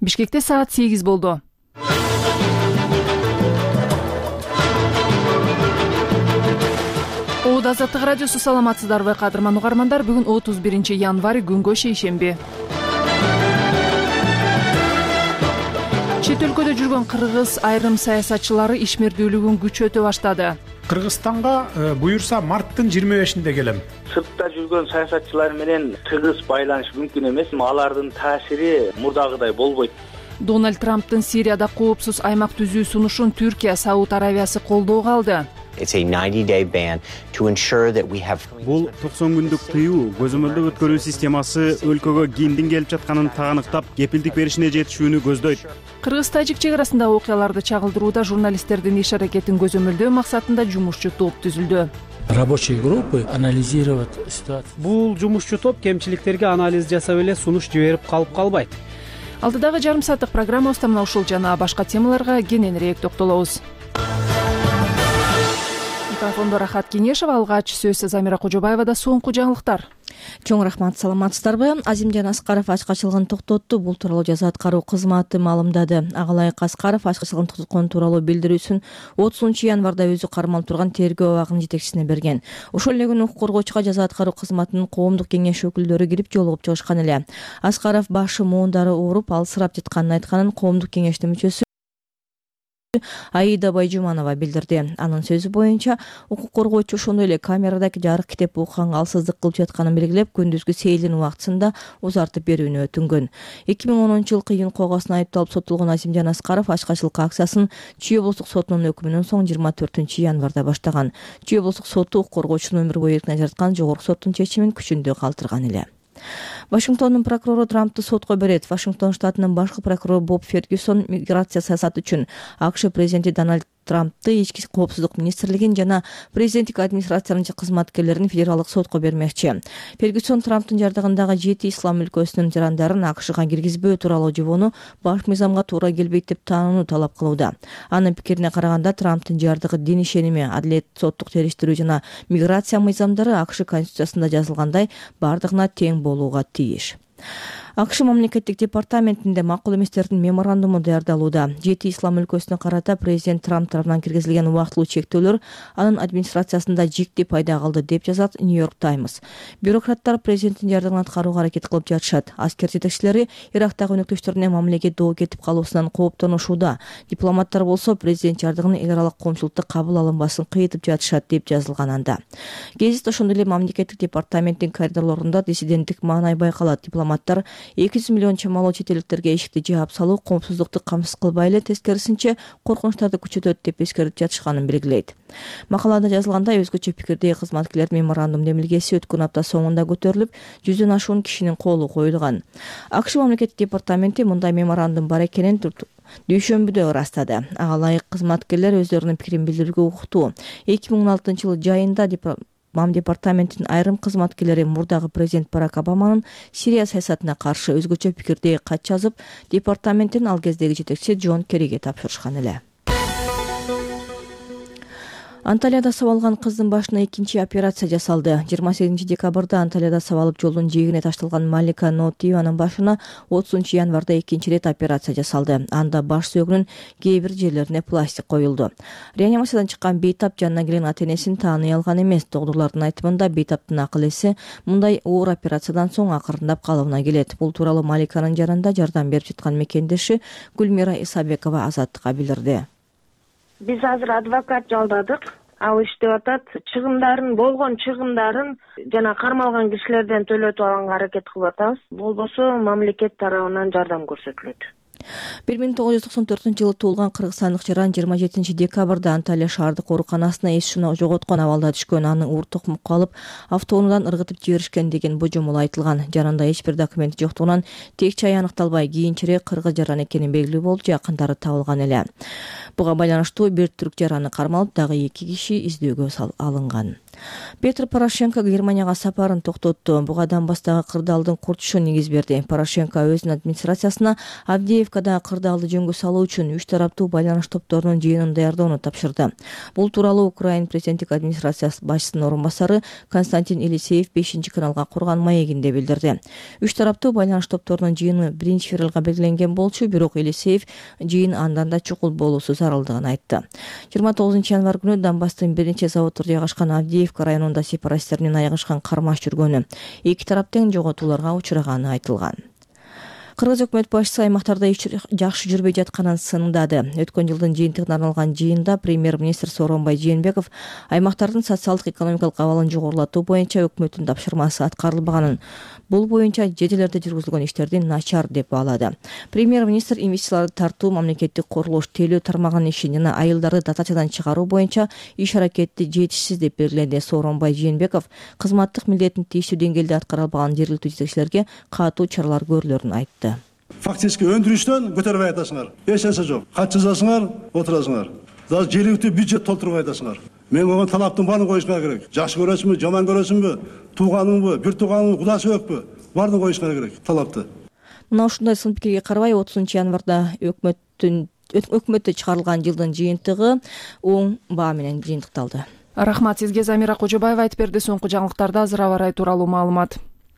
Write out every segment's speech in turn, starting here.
Бишкекте саат 8 болду. Оод Азаттык радиосу, саламатсыздарбы кадырман угармандар? Бүгүн 31 январь, күнгө шейшемби. Чет өлкөдө жүргөн кыргыз айрым саясатчылары ишмердүүлүгүн күчөтө баштады. Кыргызстанга буюрса марттын 25-inde келем. Сыртта жүргөн саясатчылар менен тыгыз байланыш мүмкүн эмес. Алардын таасири мурдагыдай болбойт. Дональд Трамптын Сирияда коопсуз аймак түзүү сунушун Түркия, Сауд Аравиясы колдоого алды. Бул 90 күндүк тыюу көзөмөлдөө өткөрүү системасы өлкөгө кимдин келип жатканын тааныктап, кепилдик беришине жетишүүнү көздөйт. Кыргыз-тажик чек арасындагы окуяларды чагылдырууда журналисттердин иш аракетин көзөмөлдөө максатында жумушчу топ түзүлдү. Рабочие группы анализировать ситуацию. Бул жумушчу топ кемчиликтерге анализ жасап эле сунуш жиберип калбайт. Алдыдагы жарым сааттык программабызда мына ушул жана башка темаларга кененирээк токтолобуз. Микрофондо Рахат Кенешева, алгач сөз Замира Кожобаевада. Соңку жаңылыктар. Чоң рахмат, саламатсыздарбы? Азимжан Аскаров ачкачылыгын токтотту. Бул тууралуу жаза аткаруу кызматы маалымдады. Агалайык Аскаров ачкачылыгын токтоткон тууралуу билдирүүсүн 30 январда өзү кармалып турган тергөө абагынын жетекчисине берген. Ошол эле күнү укук коргоочуга жаза аткаруу кызматынын коомдук кеңеш өкүлдөрү кирип жолугуп чыгышкан эле. Аскаров башы муундары ооруп, алсырап жатканын айтканын коомдук кеңештин мүчөсү Аида Байжуманова билдирди. Анын сөзү боюнча, укук коргоочу ошондой эле камерадагы жарык китеп окуганга алсыздык кылып жатканын белгилеп, күндүзгү сейилдин убактысында узартып берүүнү өтүнгөн. 2010-жылкы июнь когасына айыпталып соттолгон Азимжан Аскаров ачкачылык акциясын Чүй облустук сотунун өкүмүнөн соң 24 январда баштаган. Чүй облустук соту укук коргоочуну өмүр бою эркин ажыраткан жогорку соттун чечимин күчүндө калтырган эле. Вашингтондун прокурору Трамптты сотко берет. Вашингтон штатынын башкы прокурору Боб Фергюсон миграция саясаты үчүн АКШ президенти Дональд Трамптты ички коопсуздук министрлигин жана президенттик администрациянын кызматкерлерин федералдык сотко бермекчи. Фергюсон Трамптын жардагындагы 7 ислам өлкөсүнүн жарандарын АКШга киргизбөө тууралуу жобону баш мыйзамга туура келбейт деп таанууну талап кылууда. Анын пикирине караганда, Трамптын жардыгы дин ишеними, адилет, соттук териштирүү жана миграция мыйзамдары АКШ конституциясында жазылгандай бардыгына тең болууга тийиш. АКШ мамлекеттик департаментинде макул эместердин меморандуму даярдалууда. 7 ислам өлкөсүнө карата президент Трамп тарабынан киргизилген убактылуу чектөөлөр анын администрациясында жикти пайда кылды деп жазат Нью-Йорк Таймс. Бюрократтар президенттин жардыгын аткарууга аракет кылып жатышат. Аскер жетекчилери Ирактагы өнөктөштөрүнө мамилеге доо кетип калуусунан кооптонушууда. Дипломаттар болсо президент жардыгынын эл аралык коомчулукта кабыл алынбасын кыйтып жатышат деп жазылган анда. Гезит ошондой эле мамлекеттик департаменттин коридорлорунда диссиденттик маанай байкалат. Дипломаттар 200 миллион чамалуу чет элдиктерге эшикти жаап салуу коопсуздукту камсыз кылбай эле, тескерисинче коркунучтарды күчөтөт деп эскерип жатышканын белгилейт. Макалада жазылгандай, өзгөчө пикирдеги кызматкерлердин меморандум демилгеси өткөн апта соңунда көтөрүлүп, 100дөн ашуун кишинин колу коюлган. АКШ мамлекеттик департаменти мындай меморандум бар экенин дүйшөмбүдө ырастады. Ага ылайык кызматкерлер өздөрүнүн пикирин билдирүүгө укуктуу. 2016-жылы жайында Мам департаментинин айрым кызматкерлери мурдагы президент Барак Обаманын Сирия саясатына каршы өзгөчө пикирдеги кат жазып, департаменттин ал кездеги жетекчиси Джон Керриге тапшырышкан эле. Анталияда сабалган кыздын башына экинчи операция жасалды. 28 декабрда Анталияда сабалып жолдун жээгине ташталган Малика Нотиеванын башына 30 январда экинчи рет операция жасалды. Анда баш сөөгүнүн кээ бир жерлерине пластик коюлду. Реанимациядан чыккан бейтап жанына келген ата-энесин тааный алган эмес. Доктурлардын айтымында бейтаптын акыл эси мындай оор операциядан соң акырындап калыбына келет. Бул тууралуу Маликанын жаранда жардам берип жаткан мекендеши Гүлмира Исабекова Азаттыкка билдирди. Биз азыр адвокат жалдадык. Ал иштеп атат. Болгон чыгымдарын жана кармалган кишилерден төлөтүп алганга аракет кылып атабыз. Болбосо мамлекет тарабынан жардам көрсөтүлөт. 1994-жылы туулган кыргызстандык жаран 27 декабрда Анталия шаардык ооруканасына эс-шуна жоготкон абалда түшкөн. Аны ууртук мукка алып, автоунуудан ыргытып жиберишкен деген божомол айтылган. Жаранда эч бир документ жоктугунан тек чай аныкталбай, кийинчерээк кыргыз жаран экени белгилүү болуп, жакындары табылган эле. Буга байланыштуу бир түрк жараны кармалып, дагы 2 киши издөөгө алынган. Петр Порошенко Германияга сапарын токтотту. Буга Донбасстагы кырдаалдын куртушу негиз берди. Порошенко өзүнүн администрациясына Авдеевкадагы кырдаалды жөнгө салуу үчүн 3 тараптуу байланыш топторунун жыйынын даярдоону тапшырды. Бул тууралуу Украин президенттик администрациясы башчысынын орун басары Константин Елисеев 5-каналга курган маегинде билдирди. 3 тараптуу байланыш топторунун жыйыны 1-февралга белгиленген болчу, бирок Елисеев жыйын андан да чукул болуусу зарылдыгын айтты. 29 январь күнү Донбасстын бир нече заводдор жайгашкан Авдеевка районунда сепаратисттер менен айыгышкан кармаш жүргөнү, эки тарап тең жоготууларга учураганы айтылган. Кыргыз өкмөт башчысы аймактарда иш жакшы жүрбөй жатканын сындады. Өткөн жылдын жыйынтыгына арналган жыйында премьер-министр Сооронбай Жээнбеков аймактардын социалдык экономикалык абалын жогорулатуу боюнча өкмөттүн тапшырмасы аткарылбаганын, бул боюнча жежелерде жүргүзүлгөн иштерди начар деп баалады. Премьер-министр инвестицияларды тартуу, мамлекеттик курулуш, тейлөө тармагынын ишин жана айылдарды дотациядан чыгаруу боюнча иш аракетти жетишсиз деп белгиледи. Сооронбай Жээнбеков кызматтык милдетин тийиштүү деңгээлде аткара албаган жергиликтүү жетекчилерге катуу чаралар көрүлөрүн айтты. Фактически өндүрүштөн көтөрүп айтасыңар. Эч нерсе жок. Кат жазасыңар, отурасыңар. Даже жергиликтүү бюджет толтуруп айтасыңар. Мен оған талаптың барын коюшка керек. Жакшы көрөсүңбү, жаман көрөсүңбү, тууганыңбы, бир тууганыңдын кудасы өкпү, барын коюшка керек талапты. Мына ушундай сын пикирге карабай 30 январда өкмөттө чыгарылган жылдын жыйынтыгы оң баа менен жыйынтыкталды. Рахмат сизге. Замира Кожобаева айтып берди. Соңку жаңылыктарда азыр аба ырайы тууралуу маалымат.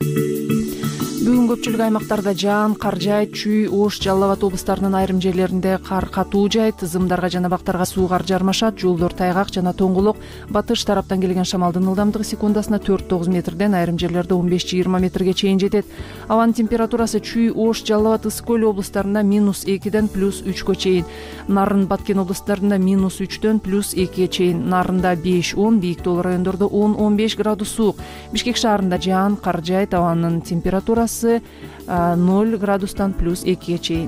Бүгүн көпчүлүк аймактарда жаан, кар жайт, Чүй, Ош, Жалал Абад облустарынын айрым жерлеринде кар катуу жайт, зымдарга жана бактарга суугар жармашат, жолдор тайгак жана тоңгулук. Батыш тараптан келген шамалдын ылдамдыгы секундасына 4-9 метрден, айрым жерлерде 15-20 метрге чейин жетет. Абанын температурасы Чүй, Ош, Жалал Абад, Ысык Көл облустарында -2ден +3 чейин, Нарын, Баткен облустарында -3дөн +2 чейин, Нарында 5-10, бийик тоолуу райондордо 10-15 градус суук. Бишкек шаарында жаан, кар жайт, абанын температурасы 0 градустан +2 чейин.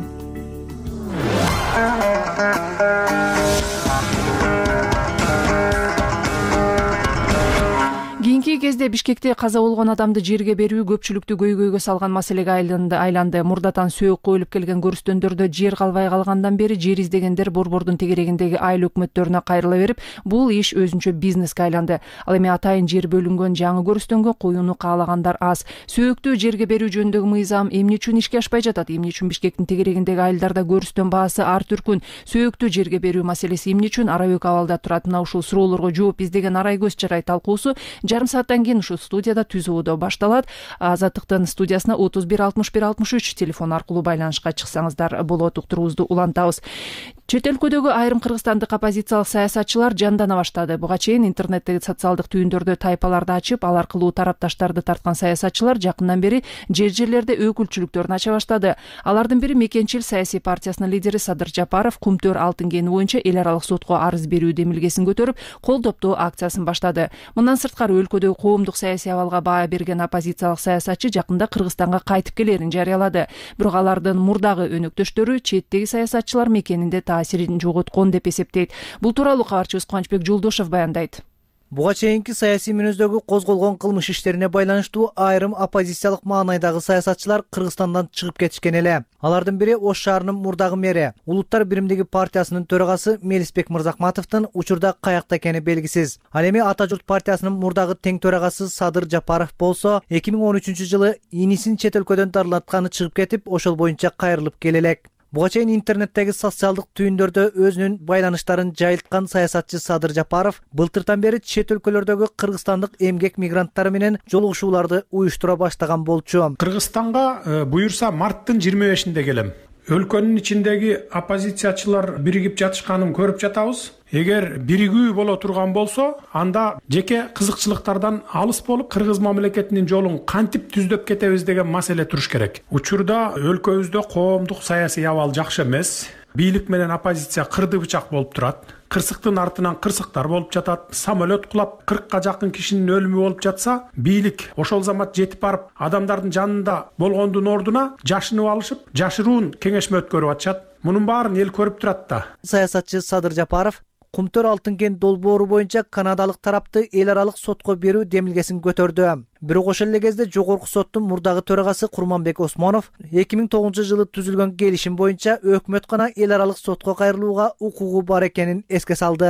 Кийинки кезде Бишкекте каза болгон адамды жерге берүү көпчүлүктү көйгөйгө салган маселеге айланды. Мурдатан сөөк коюлуп келген көрүстөндөрдө жер калбай калгандан бери жер издегендер борбордун тегерегиндеги айыл өкмөттөрүнө кайрыла берип, бул иш өзүнчө бизнеске айланды. Ал эми атайын жер бөлүнгөн жаңы көрүстөнгө коюуну каалагандар аз. Сөөктү жерге берүү жөнүндөгү мыйзам эмне үчүн ишке ашпай жатат? Эмне үчүн Бишкектин тегерегиндеги айылдарда көрүстөн баасы ар түркүн? Сөөктү жерге берүү маселеси эмне үчүн ара өк абалда турат? Мына ушул суроолорго жооп издеген арай көз чарай талкуусу жарым сааттан кийин ушу студияда түз убодо башталат. Азаттыктын студиясына 31 61 63 телефон аркылуу байланышка чыксаңыздар болот. Уктуруубузду улантабыз. Чет өлкөдөгү айрым кыргызстандык оппозициялык саясатчылар жандана баштады. Буга чейин интернеттеги социалдык түйүндөрдө тайпаларды ачып, ал аркылуу тарапташтарды тарткан саясатчылар жакындан бери жер-жерлерде өкүлчүлүктөрүн ача баштады. Алардын бири Мекенчил саясий партиясынын лидери Садыр Жапаров Кумтөр алтын кени боюнча эл аралык сотко арыз берүү демилгесин көтөрүп, кол доптоо акциясын баштады. Мындан сырткары өлкөдөгү коомдук саясий абалга баа берген оппозициялык саясатчы жакында Кыргызстанга кайтып келерин жарыялады. Бирок алардын мурдагы өнөктөштөрү четтеги саясатчылар мекенинде таасирин жоготкон деп эсептейт. Бул тууралуу кабарчыбыз Кубанычбек Жолдошев баяндайт. Буга чейинки саясий мүнөздөгү козголгон кылмыш иштерине байланыштуу айрым оппозициялык маанайдагы саясатчылар Кыргызстандан чыгып кетишкен эле. Алардын бири Ош шаарынын мурдагы мэри, Улуттар биримдиги партиясынын төрагасы Мелисбек Мырзахматовдун учурда каякта экени белгисиз. Ал эми Ата журт партиясынын мурдагы тең төрагасы Садыр Жапаров болсо 2013-жылы инисин чет өлкөдөн дарылатканы чыгып кетип, ошол боюнча кайрылып келелек. Буга чейин интернеттеги социалдык түйүндөрдө өзүнүн байланыштарын жайылткан саясатчы Садыр Жапаров былтыртан бери чет өлкөлөрдөгү кыргызстандык эмгек мигранттары менен жолугушууларды уюштура баштаган болчу. Кыргызстанга буюрса марттын 25-inde келем. Өлкөнүн ичиндеги оппозициячылар биригип жатышканын көрүп жатабыз. Эгер биригүү боло турган болсо, анда жеке кызыкчылыктардан алыс болуп, кыргыз мамлекетинин жолун кантип түздөп кетебиз деген маселе туруш керек. Учурда өлкөбүздө коомдук саясий абал жакшы эмес. Бийлик менен оппозиция кырды бычак болуп турат. Кырсыктын артынан кырсыктар болуп жатат. Самолет кулап 40-ка жакын кишинин өлүмү болуп жатса, бийлик ошол замат жетип барып, адамдардын жанында болгондун ордуна жашынып алышып, жашыруун кеңешме өткөрүп атышат. Мунун баарын эл көрүп турат да. Саясатчы Садыр Жапаров Кумтөр алтын кен долбоору боюнча канадалык тарапты эл аралык сотко берүү демилгесин көтөрдү. Бирок ошол эле кезде жогорку соттун мурдагы төрагасы Курманбек Осмонов 2009-жылы түзүлгөн келишим боюнча өкмөт гана эл аралык сотко кайрылууга укугу бар экенин эске салды.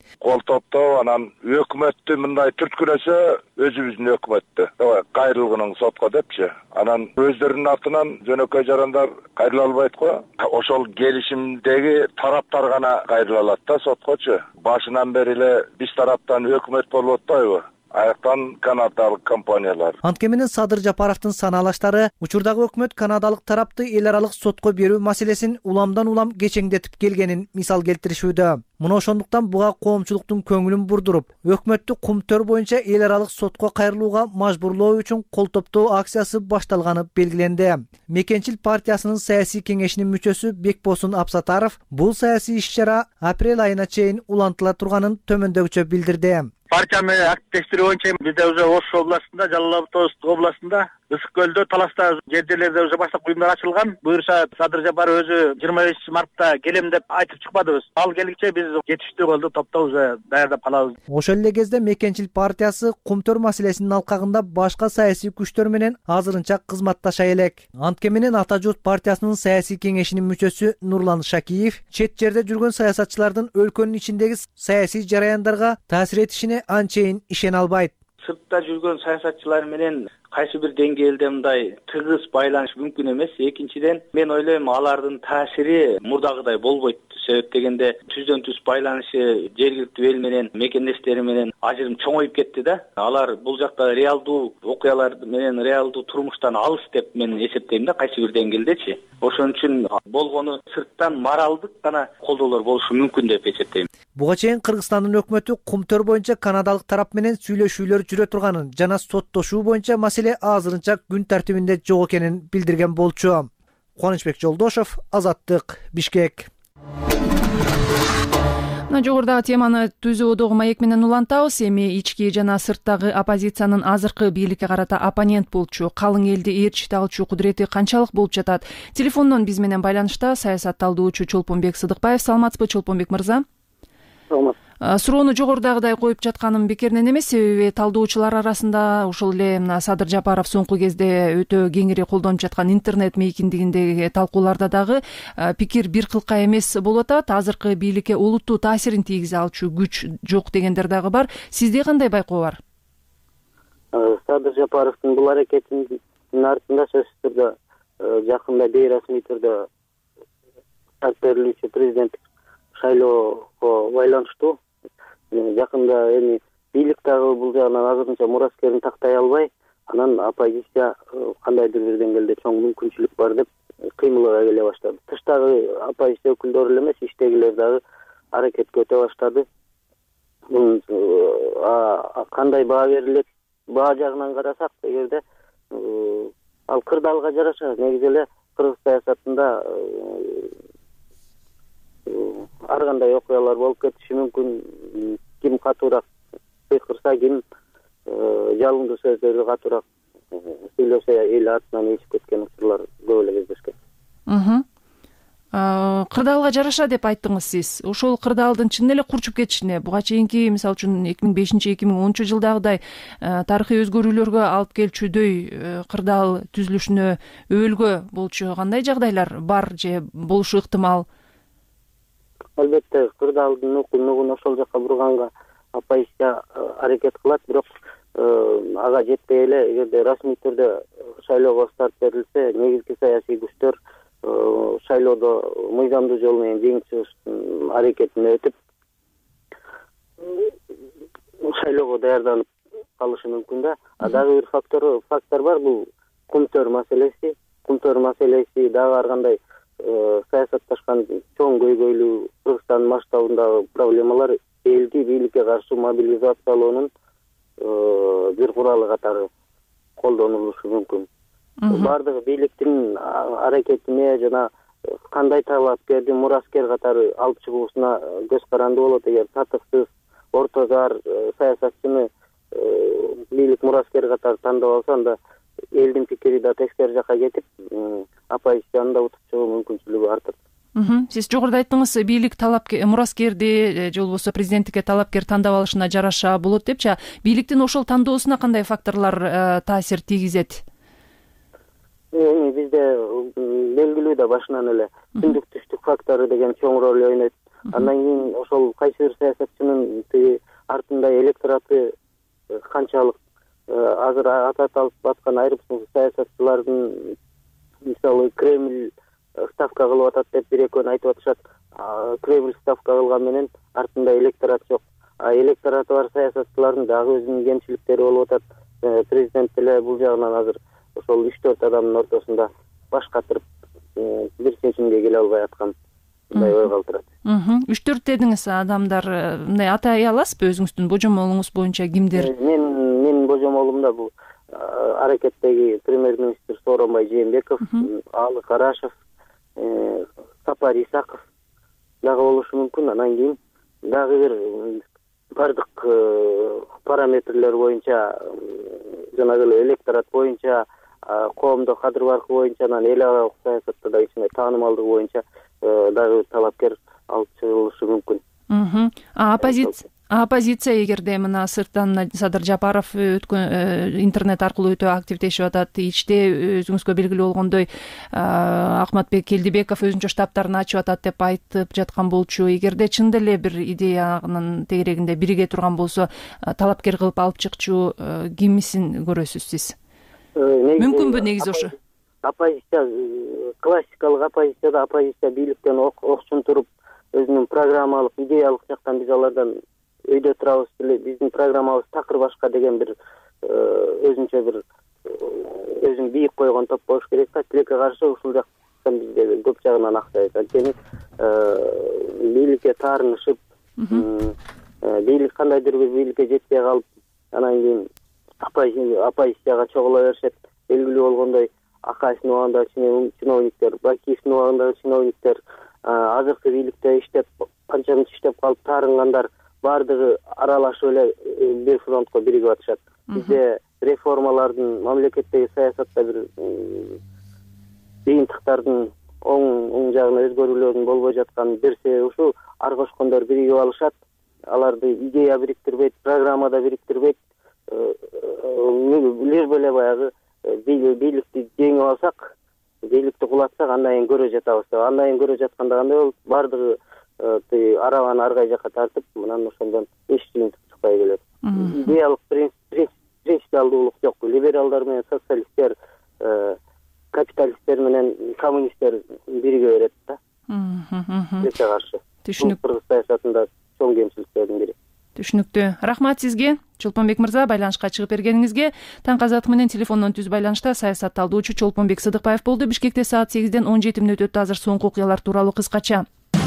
Кол топтоп анан өкмөттү мындай түрткүлөсө өзүбүздүн өкмөттү кайрылгының сотко депчи. Анан өздөрүнүн атынан жөнөкөй жарандар кайрыла албайт го. Ошол келишимдеги тараптар гана кайрыла алат да соткочу. Башынан бери эле биз тараптан өкмөт болуп атпайбы? Аяктан канадалык компаниялар. Антке менен Садыр Жапаровдун санаалаштары учурдагы өкмөт канадалык тарапты эл аралык сотко берүү маселесин уламдан улам кечеңдетип келгенин мисал келтиришүүдө. Муну ошондуктан буга коомчулуктун көңүлүн бурдуруп, өкмөттү кумтөр боюнча эл аралык сотко кайрылууга мажбурлоо үчүн кол топтоо акциясы башталганы белгиленди. Мекенчил партиясынын саясий кеңешинин мүчөсү Бекбосун Абсатаров бул саясий иш-чара апрель айына чейин улантыла турганын төмөндөгүчө билдирди. Партияны активдештирүү боюнча бизде уже Ош областында, Жалал Абад областында, Ысык көлдө, Таласта жерлерде уже баштап уюмдар ачылган. Буюрса Садыр Жапаров өзү 25 мартта келем деп айтып чыкпадыбыз. Ал келгиче биз жетиштүү кылды, топто уже даярдап калабыз. Ошол эле кезде Мекенчил партиясы кумтөр маселесинин алкагында башка саясий күчтөр менен азырынча кызматташа элек. Антке менен Ата журт партиясынын саясий кеңешинин мүчөсү Нурлан Шакиев чет жерде жүргөн саясатчылардын өлкөнүн ичиндеги саясий жараяндарга таасир этишине анчейин ишене албайт. Сыртта жүргөн саясатчылар менен кайсы бир деңгээлде мындай тыгыз байланыш мүмкүн эмес. Экинчиден, мен ойлойм, алардын таасири мурдагыдай болбойт. Себеп дегенде түздөн түз байланышы жергиликтүү эл менен, мекендештери менен ажырым чоңоюп кетти да. Алар бул жакта реалдуу окуялар менен, реалдуу турмуштан алыс деп мен эсептейм да, кайсы бир деңгээлдечи. Ошон үчүн болгону сырттан моралдык гана колдоолор болушу мүмкүн деп эсептейм. Буга чейин Кыргызстандын өкмөтү кумтөр боюнча канадалык тарап менен сүйлөшүүлөр жүрө турганын жана соттошуу боюнча маселе азырынча күн тартибинде жок экенин билдирген болчу. Кубанычбек Жолдошов, Азаттык, Бишкек. Жогорудагы теманы Түзүү Одогу маек менен улантабыз. Эми ички жана сырттагы оппозициянын азыркы бийликке карата оппонент болчу, калың элди ээрчите алчу кудурети канчалык болуп жатат? Телефондон биз менен байланышта саясат талдоочу Чолпонбек Сыдыкбаев. Саламатсызбы, Чолпонбек мырза? Саламат. Суроону жогорудагыдай коюп жатканым бекеринен эмес, себеби талдоочулар арасында ошол эле мына Садыр Жапаров соңку кезде өтө кеңири колдонуп жаткан интернет мейкиндигиндеги талкууларда дагы пикир бир кылка эмес болуп атат. Азыркы бийликке олуттуу таасирин тийгизе алчу күч жок дегендер дагы бар. Сизде кандай байкоо бар? Садыр Жапаровдун бул аракетинин артында сөзсүз түрдө жакында бейрасмий түрдө тарт берилүүчү президенттик шайлоого байланыштуу. Жакында эми бийлик дагы бул жагынан азырынча мураскерин тактай албай, анан оппозиция кандайдыр бир деңгээлде чоң мүмкүнчүлүк бар деп кыймылга келе баштады. Тыштагы оппозиция өкүлдөрү эле эмес, иштегилер дагы аракетке өтө баштады. Кандай баа берилет? Баа жагынан карасак, эгерде ал кырдаалга жараша негизи эле кыргыз саясатында ар кандай окуялар болуп кетиши мүмкүн. Ким катуураак кыйкырса, ким жалындуу сөздөрдү катуураак сүйлөсө эл артынан ичип кеткен учурлар көп эле кездешкен. Кырдаалга жараша деп айттыңыз сиз. Ошол кырдаалдын чын эле курчуп кетишине, буга чейинки мисалы үчүн 2005-2010 жылдагыдай тарыхый өзгөрүүлөргө алып келчүдөй кырдаал түзүлүшүнө өбөлгө болчу кандай жагдайлар бар же болушу ыктымал? Албетте, кырдаалдын нугун ошол жака бурганга оппозиция аракет кылат, бирок ага жетпей эле эгерде расмий түрдө шайлоого старт берилсе, негизги саясий күчтөр шайлоодо мыйзамдуу жол менен жеңип чыгыштын аракетине өтүп шайлоого даярданып калышы мүмкүн да. Дагы бир фактор бар, бул кумтөр маселеси. Кумтөр маселеси дагы ар кандай саясатташкан чоң көйгөйлүү Кыргызстан масштабындагы проблемалар элди бийликке каршы мобилизациялоонун бир куралы катары колдонулушу мүмкүн. Бардыгы бийликтин аракетине жана кандай талапкерди мураскер катары алып чыгуусуна көз каранды болот. Эгер татыксыз орто зар саясатчыны бийлик мураскер катары тандап алса, анда элдин пикири да тескери жакка кетип, оппозицияны да утуп чыгуу мүмкүнчүлүгү артат. Сиз жогоруда айттыңыз, бийлик мураскерди же болбосо президенттикке талапкер тандап алышына жараша болот депчи. Бийликтин ошол тандоосуна кандай факторлор таасир тийгизет? Бизде белгилүү да башынан эле түндүк түштүк фактору деген чоң роль ойнойт. Андан кийин ошол кайсы бир саясатчынын тиги артында электораты канчалык азыр атат алып аткан айрым саясатчылардын мисалы Кремль ставка кылып атат деп бир экөөнү айтып атышат. Кремль ставка кылган менен артында электорат жок. Электораты бар саясатчылардын дагы өзүнүн кемчиликтери болуп атат. Президент деле бул жагынан азыр ошол 3-4 адамдын ортосунда баш катырып бир чечимге келе албай аткан мындай ой калтырат. 3-4 дедиңиз, адамдар мындай атай аласызбы өзүңүздүн божомолуңуз боюнча кимдер? Менин божомолумда бул аракеттеги премьер-министр Сооронбай Жээнбеков, Алы Карашев, Сапар Исаков дагы болушу мүмкүн. Анан кийин дагы бир бардык параметрлер боюнча, жанагы эле электорат боюнча, коомдук кадыр баркы боюнча, анан эл аралык саясатта да ичине таанымалдыгы боюнча дагы талапкер алып чыгылышы мүмкүн. Оппозиция эгерде мына сырттан Садыр Жапаров өткөн интернет аркылуу өтө активдешип атат, ичте өзүңүзгө белгилүү болгондой Акматбек Келдибеков өзүнчө штабтарын ачып атат деп айтып жаткан болчу. Эгерде чын деле бир идеянын тегерегинде бириге турган болсо, талапкер кылып алып чыкчу кимисин көрөсүз сиз? Мүмкүнбү негизи ошо? Оппозиция, классикалык оппозиция бийликтен окчун туруп өзүнүн программалык, идеялык жактан биз алардан өйдө турабыз, биздин программабыз такыр башка деген бир өзүнчө бир өзүн бийик койгон топ болуш керек да. Тилекке каршы ушул жактан бизде көп жагынан аксайт. Анткени бийликке таарынышып, бийлик кандайдыр бир бийликке жетпей калып, анан кийин оппозицияга чогула беришет. Белгилүү болгондой Акаевдин убагындагы чиновниктер, Бакиевдин убагындагы чиновниктер, азыркы бийликте иштеп, канча мынча иштеп калып таарынгандар баардыгы аралашып эле бир фронтко биригип атышат. Бизде реформалардын, мамлекеттеги саясатта бир жыйынтыктардын оң жагына өзгөрүүлөрдүн болбой жаткан бир себеби ушу. Ар кошкондор биригип алышат, аларды идея бириктирбейт, программада бириктирбейт. Лишь эле баягы бийликти жеңип алсак, бийликти кулатсак, андан кийин көрө жатабыз. Андан кийин көрө жатканда кандай болот? Баардыгы арабаны аргай жакка тартып, мындан ошондон эч жыйынтык чыкпай келет. Идеялык принципиалдуулук жок. Либералдар менен социалисттер, капиталисттер менен коммунисттер бириге берет да. Тилекке каршы. Түшүнүк. Кыргыз саясатында чоң кемчиликтердин бири. Түшүнүктүү. Рахмат сизге, Чолпонбек мырза, байланышка чыгып бергениңизге. Таң казаты менен телефондон түз байланышта саясат талдоочу Чолпонбек Сыдыкбаев болду. Бишкекте саат 8ден 17 мүнөт өттү. Азыр соңку окуялар тууралуу кыскача.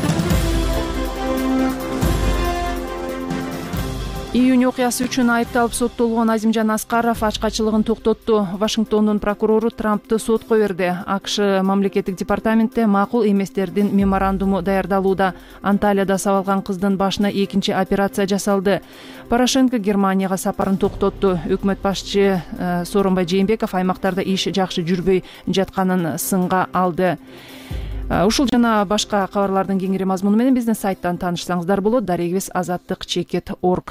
Июнь окуясы үчүн айыпталып соттолгон Азимжан Аскаров ачкачылыгын токтотту. Вашингтондун прокурору Трампты сотко берди. АКШ мамлекеттик департаментте макул эместердин меморандуму даярдалууда. Анталияда сабалган кыздын башына экинчи операция жасалды. Порошенко Германияга сапарын токтотту. Өкмөт башчы Сооронбай Жээнбеков аймактарда иш жакшы жүрбөй жатканын сынга алды. Ушул жана башка кабарлардын кеңири мазмуну менен биздин сайттан таанышсаңыздар болот. Дарегибиз azаттык.org.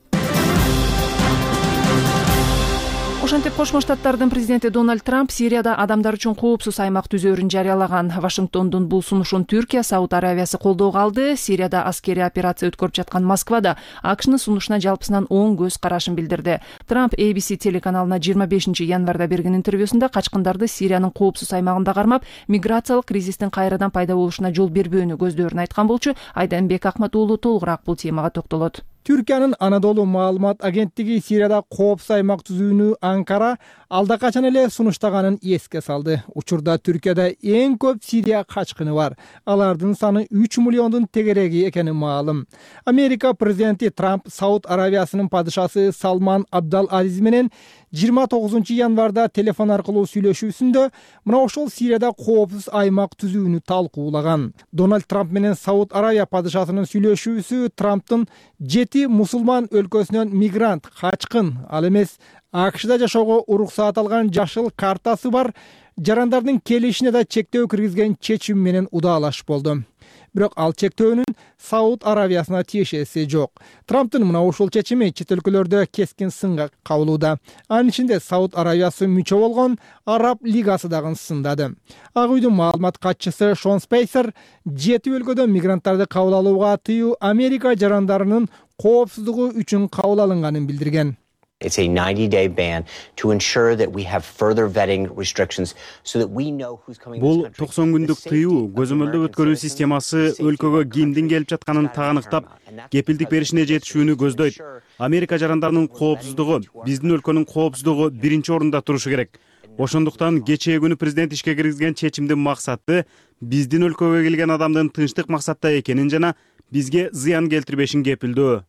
Ошентип Кошмо Штаттардын президенти Дональд Трамп Сирияда адамдар үчүн коопсуз аймак түзөөрүн жарыялаган. Вашингтондун бул сунушун Түркия, Сауд Аравиясы колдоого алды. Сирияда аскерий операция өткөрүп жаткан Москвада АКШнын сунушуна жалпысынан оң көз карашын билдирди. Трамп ABC телеканалына 25 январда берген интервьюсунда качкындарды Сириянын коопсуз аймагында кармап, миграциялык кризистин кайрадан пайда болушуна жол бербөөнү көздөрүн айткан болчу. Айданбек Акмат уулу толугураак бул темага токтолот. Түркиянын Анадолу маалымат агенттиги Сирияда коопсуз аймак түзүүнү Анкара алда качан эле сунуштаганын эске салды. Учурда Түркияда эң көп Сирия качкыны бар. Алардын саны 3 миллиондун тегереги экени маалым. Америка президенти Трамп Сауд Аравиясынын падышасы Салман Абдал Азиз менен 29 январда телефон аркылуу сүйлөшүүсүндө мына ошол Сирияда коопсуз аймак түзүүнү талкуулаган. Дональд Трамп менен Сауд Аравия падышасынын сүйлөшүүсү Трамптын 7 мусулман өлкөсүнөн мигрант, качкын, ал эмес АКШда жашоого уруксаат алган жашыл картасы бар жарандардын келишине да чектөө киргизген чечим менен удаалаш болду. Бирок ал чектөөнүн Сауд Аравиясына тиешеси жок. Трамптын мына ушул чечими чет өлкөлөрдө кескин сынга кабылууда. Анын ичинде Сауд Аравиясы мүчө болгон Араб лигасы дагы сындады. Ак үйдүн маалымат катчысы Шон Спейсер 7 өлкөдө мигранттарды кабыл алууга тыюу Америка жарандарынын коопсуздугу үчүн кабыл алынганын билдирген. It's a 90-day ban to ensure that we have further vetting restrictions so that we know who's coming to this country. Бул 90 күндүк тыюу көзөмөлдөө өткөрүү системасы өлкөгө кимдин келип жатканын тааныктап, кепилдик беришине жетишүүнү көздөйт. Америка жарандарынын коопсуздугу, биздин өлкөнүн коопсуздугу биринчи орунда турушу керек. Ошондуктан кечээ күнү президент ишке киргизген чечимдин максаты биздин өлкөгө келген адамдын тынчтык максатта экенин жана бизге зыян келтирбешин кепилдөө.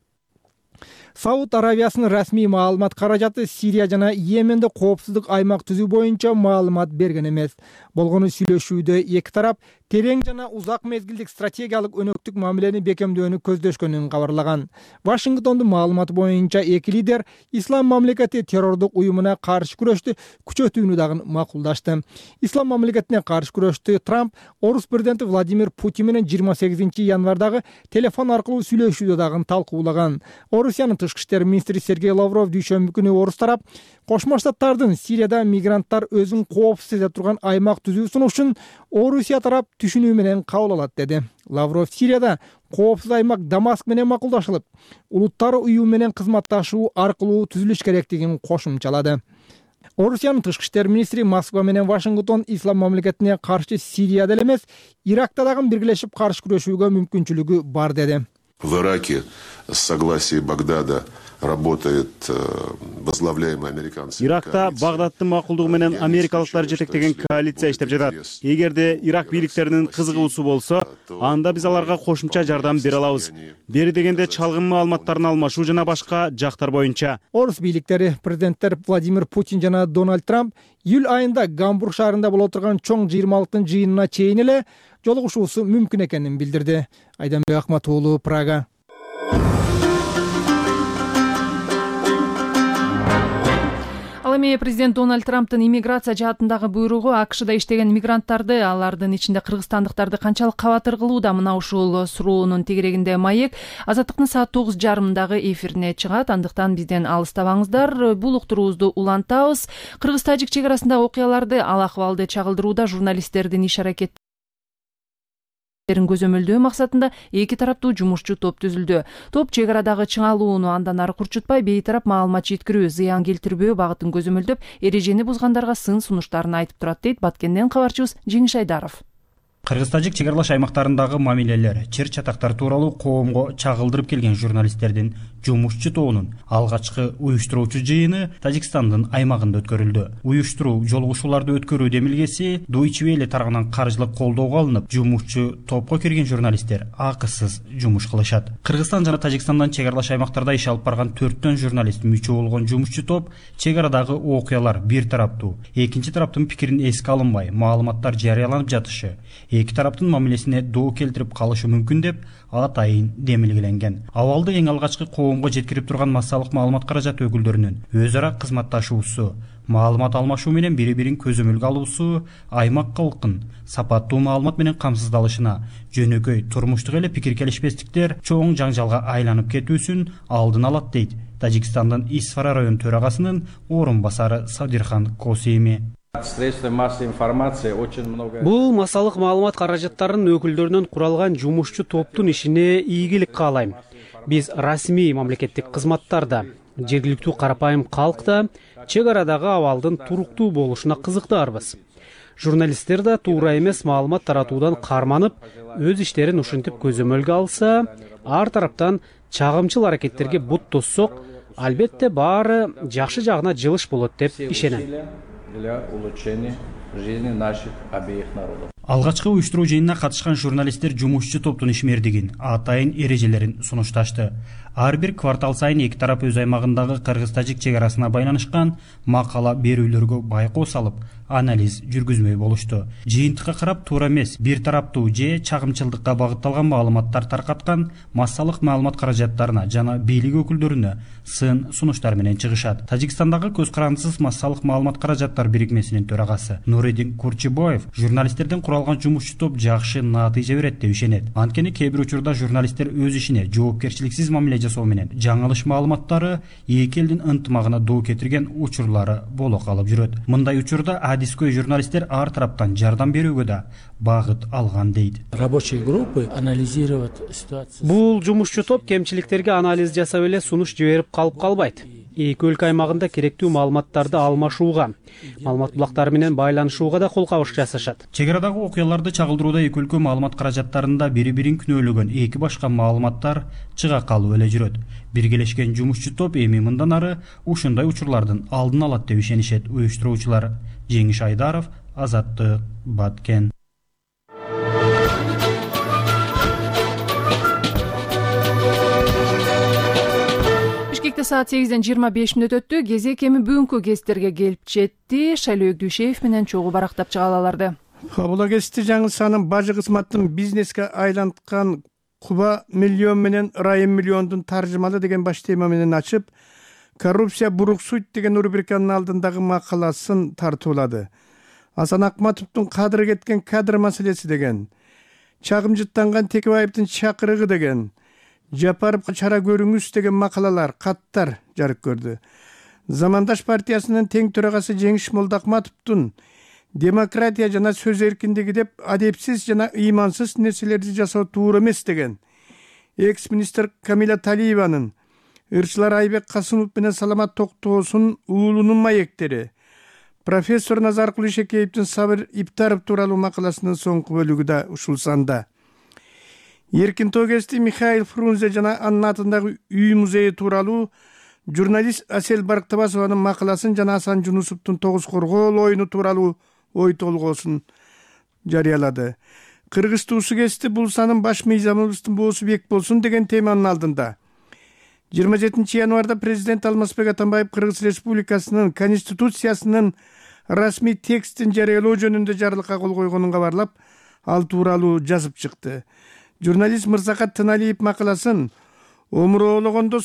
Сауд Аравиясынын расмий маалымат каражаты Сирия жана Йеменде коопсуздук аймак түзүү боюнча маалымат берген эмес. Болгону сүйлөшүүдө эки тарап терең жана узак мезгилдик стратегиялык өнөктүк мамилени бекемдөөнү көздөшкөнүн кабарлаган. Вашингтондун маалыматы боюнча эки лидер Ислам мамлекети террордук уюмуна каршы күрөштү күчөтүүнү дагы макулдашты. Ислам мамлекетине каршы күрөштү Трамп Орус президенти Владимир Путин менен 28 январдагы телефон аркылуу сүйлөшүүдө дагы талкуулаган. Орусиянын тышкы иштер министри Сергей Лавров дүйшөмбү күнү Орус тарап Кошмо Штаттардын Сирияда мигранттар өзүн коопсуз эзе турган аймак түзүү сунушун Орусия тарап түшүнүү менен кабыл алат деди. Лавров Сирияда коопсуз аймак Дамаск менен макулдашылып, улуттар уюму менен кызматташуу аркылуу түзүлүш керектигин кошумчалады. Орусиянын тышкы иштер министри Москва менен Вашингтон ислам мамлекетине каршы Сирияда эле эмес, Иракта дагы биргелешип каршы күрөшүүгө мүмкүнчүлүгү бар деди. В Ираке с согласия Багдада работает возглавляемый американцами. Иракта Багдадтын макулдугу менен америкалыктар жетектеген коалиция иштеп жатат. Эгерде Ирак бийликтеринин кызыгуусу болсо, анда биз аларга кошумча жардам бере алабыз. Бери дегенде чалгын маалыматтарын алмашуу жана башка жактар боюнча. Орус бийликтери президенттер Владимир Путин жана Дональд Трамп июль айында Гамбург шаарында боло турган чоң 20-лыктын жыйынына чейин эле жолугушуусу мүмкүн экенин билдирди. Айданбек Акмат уулу, Прага. Ал эми президент Дональд Трамптын иммиграция жаатындагы буйругу АКШда иштеген мигранттарды, алардын ичинде кыргызстандыктарды канчалык кабатыр кылууда? Мына ушул суроонун тегерегинде маек Азаттыктын саат 9:30 эфирине чыгат. Андыктан бизден алыстабаңыздар. Бул уктуруубузду улантабыз. Кыргыз-тажик чек арасындагы окуяларды, ал акыбалды чагылдырууда журналисттердин иш аракеттерин көзөмөлдөө максатында эки тараптуу жумушчу топ түзүлдү. Топ чек арадагы чыңалууну андан ары курчутпай, бейтарап маалымат жеткирүү, зыян келтирбөө багытын көзөмөлдөп, эрежени бузгандарга сын сунуштарын айтып турат, дейт Баткенден кабарчыбыз Жеңиш Айдаров. Кыргыз-тажик чек аралаш аймактарындагы мамилелер, чер чатактар тууралуу коомго чагылдырып келген журналисттердин жумушчу тобунун алгачкы уюштуруучу жыйыны Тажикстандын аймагында өткөрүлдү. Уюштуруу жолугушууларды өткөрүү демилгеси Deutsche Welle тарабынан каржылык колдоого алынып, жумушчу топко кирген журналисттер акысыз жумуш кылышат. Кыргызстан жана Тажикстандан чек аралаш аймактарда иш алып барган 4 журналист мүчө болгон жумушчу топ чек арадагы окуялар бир тараптуу, экинчи тараптын пикирин эске алынбай, маалыматтар жарыяланып жатышы, эки тараптын мамилесине доо келтирип калышы мүмкүн деп атайын демилгеленген. Абалды эң алгачкы коомго жеткирип турган массалык маалымат каражаты өкүлдөрүнүн өз ара кызматташуусу, маалымат алмашуу менен бири-бирин көзөмөлгө алуусу аймак калкын сапаттуу маалымат менен камсыздалышына, жөнөкөй турмуштук эле пикир келишпестиктер чоң жаңжалга айланып кетүүсүн алдын алат, дейт Тажикстандын Исфара район төрагасынын орун басары Садирхан Косими. Бул массалык маалымат каражаттарынын өкүлдөрүнөн куралган жумушчу топтун ишине ийгилик каалайм. Биз расмий мамлекеттик кызматтарда, жергиликтүү карапайым калкта чек арадагы абалдын туруктуу болушуна кызыктаарбыз. Журналисттер да туура эмес маалымат таратуудан карманып, өз иштерин ушинтип көзөмөлгө алса, ар тараптан чагымчыл аракеттерге бут тоссок, албетте баары жакшы жагына жылыш болот деп ишенем. Алгачкы уюштуруу жыйынына катышкан журналисттер жумушчу топтун ишмердигин, атайын эрежелерин сунушташты. Ар бир квартал сайын эки тарап өз аймагындагы кыргыз-тажик чек арасына байланышкан макала берүүлөргө байкоо салып, анализ жүргүзмөй болушту. Жыйынтыкка карап туура эмес, бир тараптуу же чагымчылдыкка багытталган маалыматтар таркаткан массалык маалымат каражаттарына жана бийлик өкүлдөрүнө сын сунуштар менен чыгышат. Тажикстандагы көз карандысыз массалык маалымат каражаттар бирикмесинин төрагасы Нур Нуридин Курчибаев журналисттерден куралган жумушчу топ жакшы натыйжа берет деп ишенет. Анткени кээ бир учурда журналисттер өз ишине жоопкерчиликсиз мамиле жасоо менен жаңылыш маалыматтары эки элдин ынтымагына доо кетирген учурлары боло калып жүрөт. Мындай учурда адискөй журналисттер ар тараптан жардам берүүгө да багыт алган дейт. Рабочие группы анализировать ситуацию. Бул жумушчу топ кемчиликтерге анализ жасап эле сунуш жиберип калбайт. Эки өлкө аймагында керектүү маалыматтарды алмашууга, маалымат булактары менен байланышууга да кол кабыш жасашат. Чек арадагы окуяларды чагылдырууда эки өлкө маалымат каражаттарында бири-бирин күнөөлөгөн эки башка маалыматтар чыга калып эле жүрөт. Биргелешкен жумушчу топ эми мындан ары ушундай учурлардын алдын алат деп ишенишет уюштуруучулар. Жеңиш Айдаров, Азаттык, Баткен. Саат 8:25 өттү. Кезек эми бүгүнкү гезиттерге келип жетти. Шайлоо Дүйшеев менен чогуу барактап чыгалаларды. Кабыл гезити жаңы санын бажы кызматтын бизнеске айланткан Куба миллион менен Райым миллиондун таржымалы деген баш тема менен ачып, коррупция буруксуйт деген рубриканын алдындагы макаласын тартуулады. Асан Акматовдун кадыры кеткен кадр маселеси деген, чагымжыттанган Текебаевдин чакырыгы деген, Жапарып чара көрүңүз деген макалалар, каттар жарык көрдү. Замандаш партиясынын тең төрагасы Жеңиш Молдакматовдун демократия жана сөз эркиндиги деп адепсиз жана ыймансыз нерселерди жасоо туура эмес деген, экс-министр Камила Талиеванын, ырчылар Айбек Касымов менен Саламат Токтоосунун уулунун маектери, профессор Назаркул Ишекеевдин Сабыр Иптаров тууралуу макаласынын соңку бөлүгү да ушул санда. Эркин Тогести Михаил Фрунзе жана анын атындагы үй музейи тууралуу журналист Асел Барктабасованын макаласын жана Асан Жунусовдун тогуз коргоол оюну тууралуу ой толгоосун жарыялады. Кыргыз туусу кести бул санын баш мыйзамыбыздын боосу бек болсун деген теманын алдында. 27 январда президент Алмазбек Атамбаев Кыргыз Республикасынын Конституциясынын расмий текстин жарыялоо жөнүндө жарлыкка кол койгонун кабарлап, ал тууралуу жазып чыкты. Журналист Мырзакат Тыналиев макаласын омуроологондо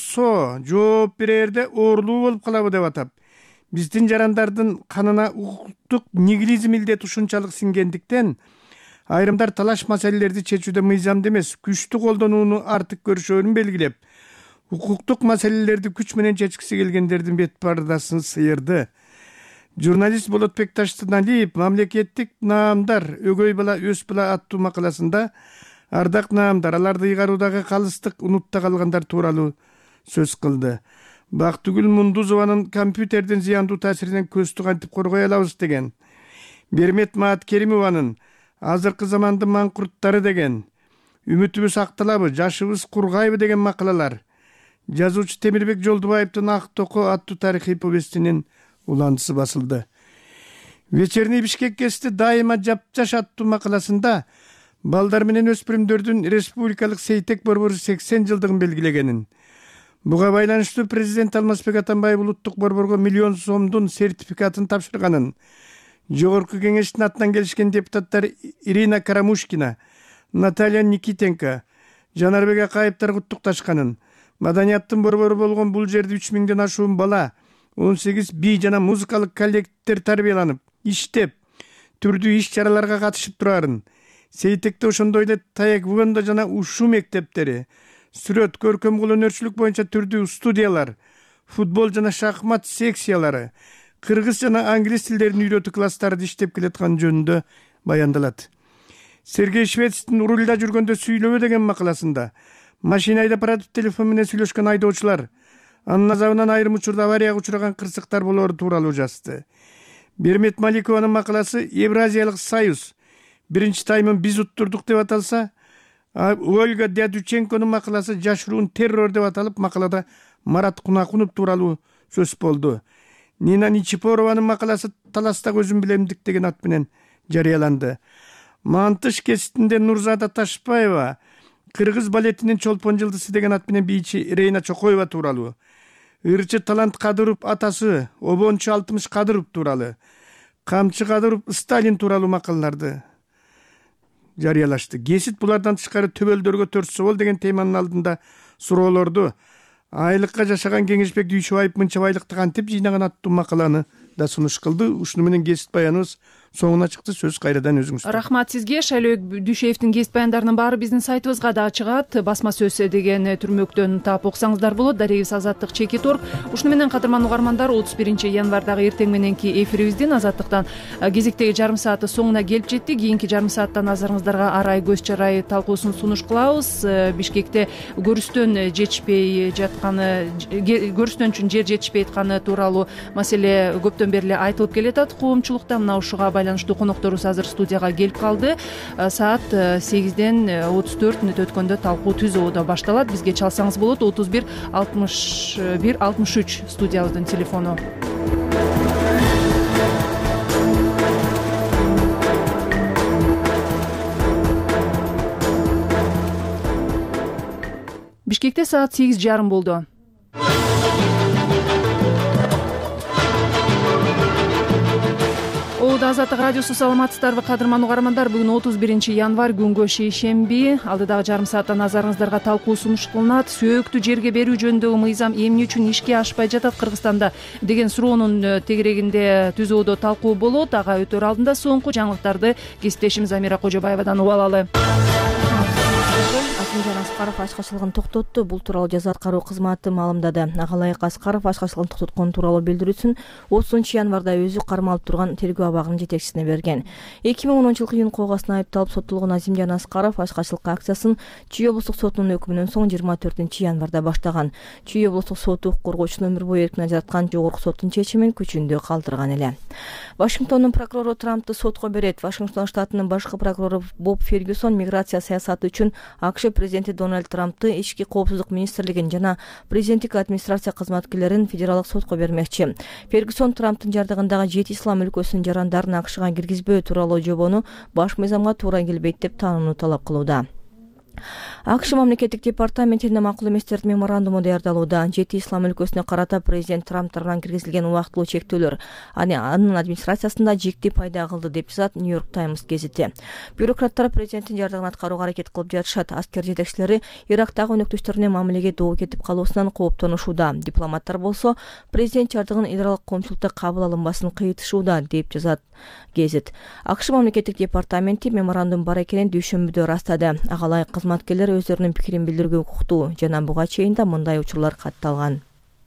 жооп берерде оорлуу болуп калабы деп атап, биздин жарандардын канына укуктук нигилизм илдет ушунчалык сиңгендиктен айрымдар талаш маселелерди чечүүдө мыйзамды эмес, күчтү колдонууну артык көрүшөөрүн белгилеп, укуктук маселелерди күч менен чечкиси келгендердин бет пардасын сыйырды. Журналист Болотбек Таштыналиев мамлекеттик наамдар өгөй бала өс бала аттуу макаласында ардак наамдар, аларды ыйгаруудагы калыстык унутта калгандар тууралуу сөз кылды. Бактыгүл Мундузованын компьютердин зыяндуу таасиринен көздү кантип коргой алабыз деген, Бермет Мааткеримованын азыркы замандын маңкурттары деген, үмүтүбүз акталабы, жашыбыз кургайбы деген макалалар, жазуучу Темирбек Жолдубаевдин Ак токо аттуу тарыхый повестинин уландысы басылды. Вечерний Бишкек кести дайыма жапжаш аттуу макаласында балдар менен өспүрүмдөрдүн республикалык сейтек борбору 80 жылдыгын белгилегенин, буга байланыштуу президент Алмазбек Атамбаев улуттук борборго миллион сомдун сертификатын тапшырганын, жогорку кеңештин атынан келишкен депутаттар Ирина Карамушкина, Наталья Никитенко, Жанарбек Акаевтар куттукташканын, маданияттын борбору болгон бул жерде 3000ден ашуун бала, 18 би жана музыкалык коллективдер тарбияланып, иштеп, түрдүү иш-чараларга катышып турарын, Сейтекте ошондой эле таеквондо жана ушу мектептери, сүрөт, көркөм өнөрчүлүк боюнча түрдүү студиялар, футбол жана шахмат секциялары, кыргыз жана англис тилдерин үйрөтүү класстары иштеп келаткан жөнүндө баяндалат. Сергей Швецтин рулда жүргөндө сүйлөбө деген макаласында машина айдап баратып телефон менен сүйлөшкөн айдоочулар, анын азабынан айрым учурда аварияга учураган кырсыктар болоору тууралуу жазды. Бермет Маликованын макаласы Евразиялык союз биринчи таймын биз уттурдук деп аталса, Ольга Дядюченконун макаласы жашыруун террор деп аталып, макалада Марат Кунакунов тууралуу сөз болду. Нина Ничипорованын макаласы таластагы өзүм билемдик деген ат менен жарыяланды. Мантыш кеситинде Нурзада Ташпаева кыргыз балетинин чолпон жылдысы деген ат менен бийчи Рейна Чокоева тууралуу, ырчы Талант Кадыров атасы Обончу Алтымыш Кадыров тууралуу, Камчы Кадыров Сталин тууралуу макалаларды жарыялашты. Гесит булардан тышкары төбөлдөргө 4 собол деген теманын алдында суроолорду, айлыкка жашаган Кеңешбек Дүйшөбаев мынча байлыкты кантип жыйнаган аттуу макаланы да сунуш кылды. Ушуну менен гесит баяныбыз соңуна чыкты. Сөз кайрадан өзүңүздө. Рахмат сизге. Шайлөөбек Дүйшеевдин кесип баяндарынын баары биздин сайтыбызга да чыгат. Басма сөз деген түрмөктөн таап окусаңыздар болот. Дарегибиз Азаттык чекит орг. Ушуну менен кадырман угармандар 31 январдагы эртең мененки эфирибиздин Азаттыктан кезектеги жарым сааты соңуна келип жетти. Кийинки жарым саатта назарыңыздарга арай көз чарай талкуусун сунуш кылабыз. Бишкекте көрүстөн жетишпей жатканы, көрүстөн үчүн жер жетишпей атканы тууралуу маселе көптөн бери айтылып келатат. Коомчулукта мына ушуга байланыштуу конокторубуз азыр студияга келип калды. Саат 8ден 34 мүнөт өткөндө талкуу түз оодо башталат. Бизге чалсаңыз болот. 31 61 63 студиябыздын телефону. Бишкекте саат 8:30 болду. Азаттык радиосу саламатсыздарбы кадырман угармандар. Бүгүн 31 январь күнгө шейшемби. Алдыдагы жарым саатта назарыңыздарга талкуу сунуш кылынат. Сөөктү жерге берүү жөнүндөгү мыйзам эмне үчүн ишке ашпай жатат Кыргызстанда деген суроонун тегерегинде түз оодо талкуу болот. Ага өтөр алдында соңку жаңылыктарды кесиптешimiz Амира Кожобаевадан угуп алалы. Акимжан Аскаров ачкачылыгын токтотту. Бул тууралуу жаза аткаруу кызматы маалымдады. Агалайык Аскаров ачкачылыгын токтоткон тууралуу билдирүүсүн 30 январда өзү кармалып турган тергөө абагынын жетекчисине берген. 2010-жылкы июнь коогасын айыпталып соттолгон Азимжан Аскаров ачкачылык акциясын Чүй облустук сотунун өкүмүнөн соң 24 январда баштаган. Чүй облустук соту укук коргоочунун өмүр бою эркин ажыраткан жогорку соттун чечимин күчүндө калтырган эле. Вашингтондун прокурору Трампты сотко берет. Вашингтон штатынын башкы прокурору Боб Фергюсон миграция саясаты үчүн АКШ президенти Дональд Трампты ички коопсуздук министрлигин жана президенттик администрация кызматкерлерин федералдык сотко бермекчи. Фергюсон Трамптын жардыгындагы 7 ислам өлкөсүнүн жарандарын АКШга киргизбөө тууралуу жобону баш мыйзамга туура келбейт деп таанууну талап кылууда. АКШ мамлекеттик департаментинин макул эместердин меморандуму даярдалууда. 7 ислам өлкөсүнө карата президент Трамп тарабынан киргизилген убактылуу чектөөлөр анын администрациясында жикти пайда кылды деп жазат Нью-Йорк Таймс гезити. Бюрократтар президенттин жардыгын аткарууга аракет кылып жатышат. Аскер жетекчилери Ирактагы өнөктөштөрүнө мамилеге доо кетип калуусунан кооптонушууда. Дипломаттар болсо президент жардыгын идаралык коомчулукта кабыл алынбасын кыйтышууда деп жазат гезит. АКШ мамлекеттик департаменти меморандум бар экенин дүйшөмбүдө ырастады. Агалайык кызматкерлер өздөрүнүн пикирин билдирүүгө укуктуу жана буга чейин да мындай учурлар катталган.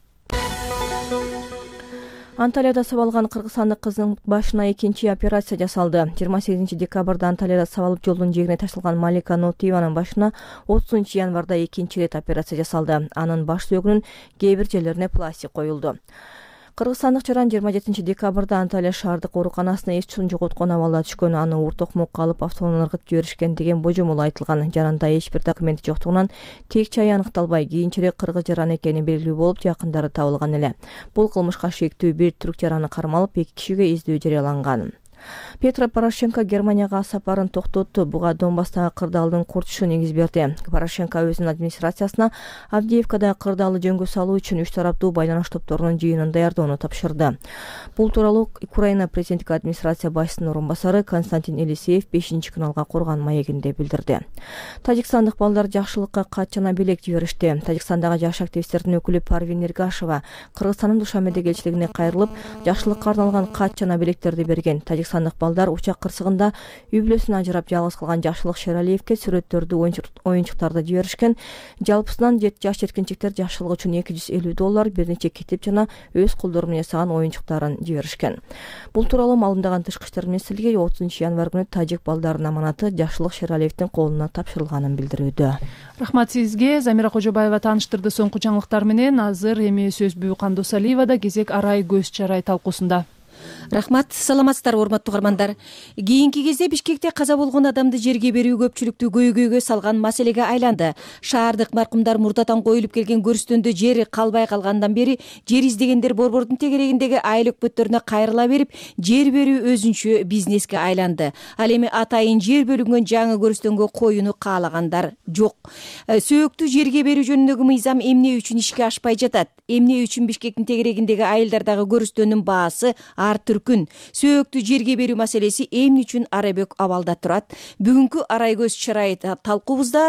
Анталияда сабалган кыргызстандык кыздын башына экинчи операция жасалды. 28 декабрда Анталияда сабалып жолдун жээгине ташылган Малика Нотиеванын башына 30 январда экинчи рет операция жасалды. Анын баш сөөгүнүн кээ бир жерлерине пластик коюлду. Кыргызстандык жаран 27 декабрда Анталия шаардык ооруканасына эс чусун жоготкон абалда түшкөн. Аны уур токмокко алып автоунан ыргытып жиберишкен деген божомол айтылган. Жаранда эч бир документи жоктугунан тек чайы аныкталбай, кийинчерээк кыргыз жаран экени белгилүү болуп, жакындары табылган эле. Бул кылмышка шектүү бир түрк жараны кармалып, 2 кишиге издөө жарыяланган. Петро Порошенко Германияга сапарын токтотту. Буга Донбасстагы кырдаалдын курчушу негиз берди. Порошенко өзүнүн администрациясына Авдеевкада кырдаалы жөнгө салуу үчүн 3 тараптуу байланыш топторунун жыйынын даярдоону тапшырды. Бул тууралуу Украина президенттик администрация башчысынын орун басары Константин Елисеев 5-каналга Курган маегинде билдирди. Тажикстандык балдар жакшылыкка кат жана белек жиберишти. Тажикстандагы жаш активисттердин өкүлү Парвин Эргашева Кыргызстандын Душанбедеги элчилигине кайрылып, жакшылыкка арналган кат жана белектерди берген. Тажикстандык балдар учак кырсыгында үй бүлөсүн ажырап жалгыз калган Жакшылык Шералиевке сүрөттөрдү, оюнчуктарды жиберишкен. Жалпысынан жаш жеткинчектер жакшылык үчүн $250, бир нече китеп жана өз колдору менен жасаган оюнчуктарын жиберишкен. Бул тууралуу маалымдаган Тышкы иштер министрлиги 30 январь күнү тажик балдарынын аманаты Жакшылык Шералиевдин колуна тапшырылганын билдирүүдө. Рахмат сизге. Замира Кожобаева тааныштырды соңку жаңылыктар менен. Азыр эми сөз Бүйкан Досалиевада кезек арай көз чарай талкуусунда. Рахмат, саламатсыздар урматтуу угармандар. Кийинки кезде Бишкекте каза болгон адамды жерге берүү көпчүлүктү көйгөйгө салган маселеге айланды. Шаардык маркумдар мурдатан коюлуп келген көрүстөндө жери калбай калгандан бери жер издегендер борбордун тегерегиндеги айыл өкмөттөрүнө кайрыла берип, жер берүү өзүнчө бизнеске айланды. Ал эми атайын жер бөлүнгөн жаңы көрүстөнгө коюуну каалагандар жок. Сөөктү жерге берүү жөнүндөгү мыйзам эмне үчүн ишке ашпай жатат? Эмне үчүн Бишкектин тегерегиндеги айылдардагы көрүстөндүн баасы ар түркүн? Сөөктү жерге берүү маселеси эмне үчүн арабек абалда турат? Бүгүнкү арай көз чарай талкуубузда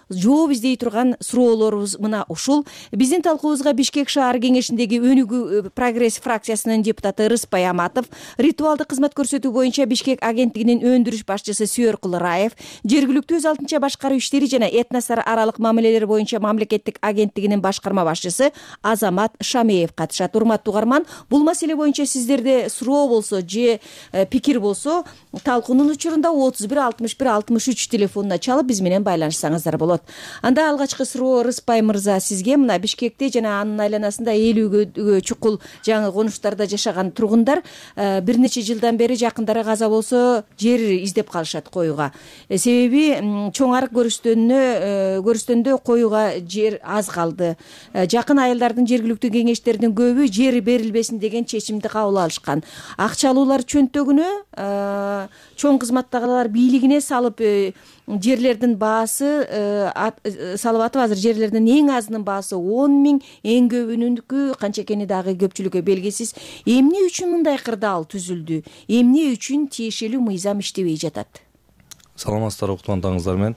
жооп издей турган суроолорубуз мына ушул. Биздин талкуубузга Бишкек шаар кеңешиндеги Өнүгүү прогресс фракциясынын депутаты Рыспай Аматов, ритуалдык кызмат көрсөтүү боюнча Бишкек агенттигинин өндүрүш башчысы Сүйөркул Раев, жергиликтүү өз алдынча башкаруу иштери жана этностор аралык мамилелер боюнча мамлекеттик агенттигинин башкарма башчысы Азамат Шамеев катышат. Урматтуу угарман, бул маселе боюнча сиздерде суроо болсо же пикир болсо, талкуунун учурунда 31 61 63 телефонуна чалып биз менен байланышсаңыздар болот. Анда алгачкы суроо Рыспай мырза сизге. Мына Бишкекте жана анын айланасында 50 чукул жаңы конуштарда жашаган тургундар бир нече жылдан бери жакындары каза болсо жер издеп калышат коюга. Себеби чоң арык көрүстөндө коюга жер аз калды. Жакын айылдардын жергиликтүү кеңештеринин көбү жер берилбесин деген чечимди кабыл алышкан. Акчалуулар чөнтөгүнө чоң кызматтагылар бийлигине салып жерлердин баасы салып атып, азыр жерлердин эң азынын баасы 10 000, эң көбүнүнкү канча экени дагы көпчүлүккө белгисиз. Эмне үчүн мындай кырдаал түзүлдү? Эмне үчүн тиешелүү мыйзам иштебей жатат? Саламатсыздар уктугандарыңыздар менен.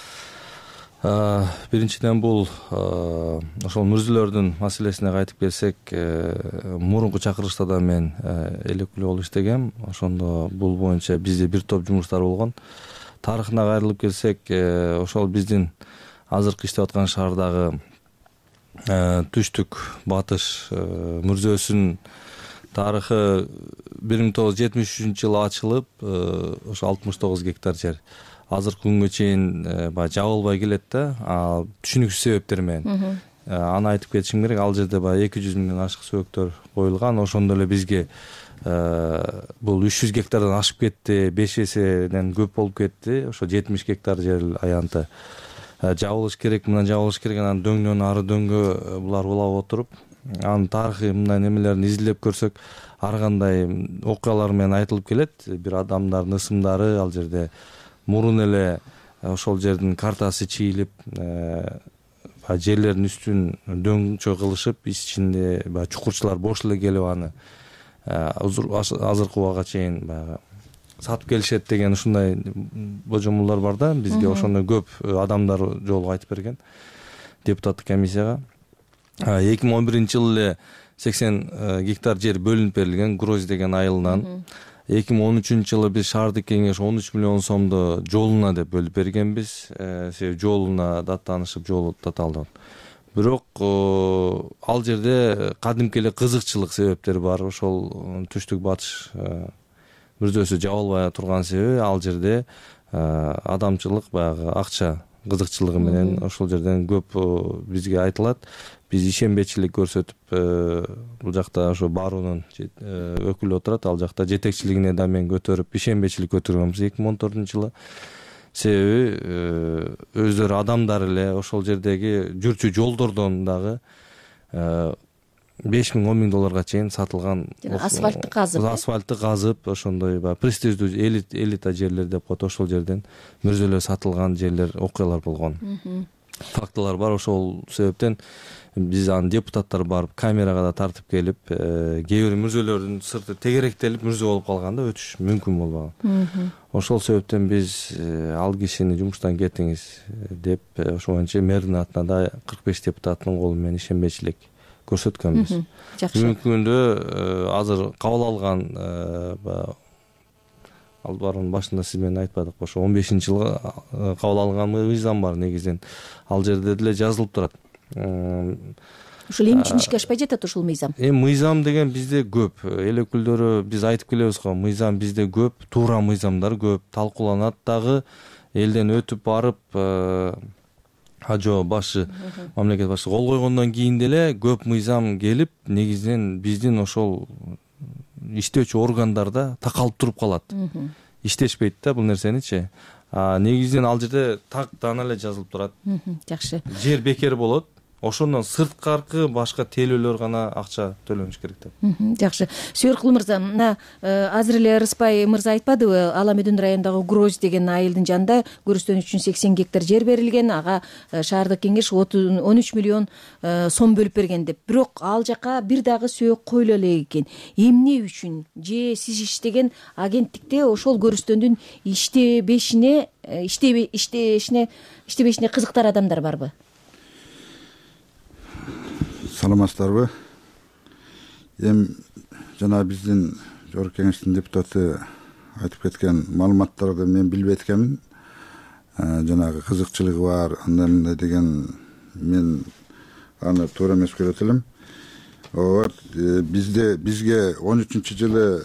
Биринчиден бул ошол мүрзөлөрдүн маселесине кайтып келсек, мурунку чакырылышта мен эл өкүлү болуп иштегем. Ошондо бул боюнча бизде бир топ жумуштар болгон. Тарыхына кайрылып келсек, ошол биздин азыркы иштеп аткан шаардагы түштүк батыш мүрзөсүнүн тарыхы 1973-жылы ачылып, ошо 69 гектар жер азыркы күнгө чейин жабылбай келет да, түшүнүксүз себептер менен. Аны айтып кетишим керек. Ал жерде 200 миңден ашык сөбөктөр коюлган. Ошондо эле бизге бул 300 гектардан ашып кетти, 5 эседен көп болуп кетти. Ошо 70 гектар жер аянты жабылыш керек, мына жабылыш керек. Анан дөңнөн ары дөңгө булар улап отуруп, анын тарыхый мындай немелерин изилдеп көрсөк, ар кандай окуялар менен айтылып келет. Бир адамдардын ысымдары ал жерде мурун эле ошол жердин картасы чийилип, жерлердин үстүн дөңчө кылышып, ичинде чукурчулар бош эле келип аны азыркы убакка чейин сатып келишет деген ушундай божомолдор бар да. Бизге ошондой көп адамдар жолугу айтып берген депутаттык комиссияга. 2011-жылы эле 80 гектар жер бөлүнүп берилген Гроз деген айылынан. 2013-жылы биз шаардык кеңеш 13 миллион сомду жолуна деп бөлүп бергенбиз. Себеби жолуна даттанышып, жолу таталды. Бирок ал жерде кадимки эле кызыкчылык себептери бар. Ошол түштүк батыш мүрзөсү жабылбай турган себеби ал жерде адамчылык, баягы акча кызыкчылыгы менен ошол жерден көп бизге айтылат. Биз ишенбечилик көрсөтүп, бул жакта ошо баруунун өкүлү отурат, ал жакта жетекчилигине да мен көтөрүп, ишенбечилик көтөргөнбүз 2014-жылы. Себеби өздөрү адамдар эле ошол жердеги жүрчү жолдордон дагы 5 000, 10 000 долларга чейин сатылган. Асфальтты казып, ошондой престиждүү элита жерлер деп коет, ошол жерден мүрзөлөр сатылган жерлер, окуялар болгон. Фактылар бар. Ошол себептен биз аны депутаттар барып камерага да тартып келип, кээ бир мүрзөлөрдүн сырты тегеректелип мүрзө болуп калганда өтүш мүмкүн болбаган. Ошол себептен биз ал кишини жумуштан кетиңиз деп, ошоңчу мэрдин атына да 45 депутаттын колу менен ишенбечилик көрсөткөнбүз. Бүгүнкү күндө азыр кабыл алган албардын башында сиз менен айтпадыкпы, ошо 15-жылы кабыл алган мыйзам бар негизинен. Ал жерде деле жазылып турат. Ушул эмне үчүн ишке ашпай жатат ушул мыйзам? Мыйзам деген бизде көп. Эл өкүлдөрү биз айтып келебиз го, мыйзам бизде көп, туура мыйзамдар көп, талкууланат дагы. Элден өтүп барып, башы, мамлекет башы кол койгондон кийин деле көп мыйзам келип, негизинен биздин ошол иштөөчү органдарда такалып туруп калат. Иштешпейт да бул нерсеничи. Негизинен ал жерде тактан эле жазылып турат. Жакшы. Жер бекер болот. ошондон сырткаркы башка тейлөөлөр гана акча төлөнүш керек деп. Жакшы. Сүйөркул мырза, мына азыр эле Рыспай мырза айтпадыбы, Аламедин районундагы Гроз деген айылдын жанында көрүстөн үчүн 80 гектар жер берилген, ага шаардык кеңеш 13 миллион сом бөлүп берген деп. Бирок ал жака бир дагы сөөк коюла элек экен. Эмне үчүн же сиз иштеген агенттикте ошол көрүстөндүн иштебешине кызыктар адамдар барбы? Саламатсыздарбы? Жана биздин жогорку кеңештин депутаты айтып кеткен маалыматтарды мен билбей эткенмин. Жанагы кызыкчылыгы бар, андай деген мен аны туура эмес көрөт элем. Бизге 13-жылы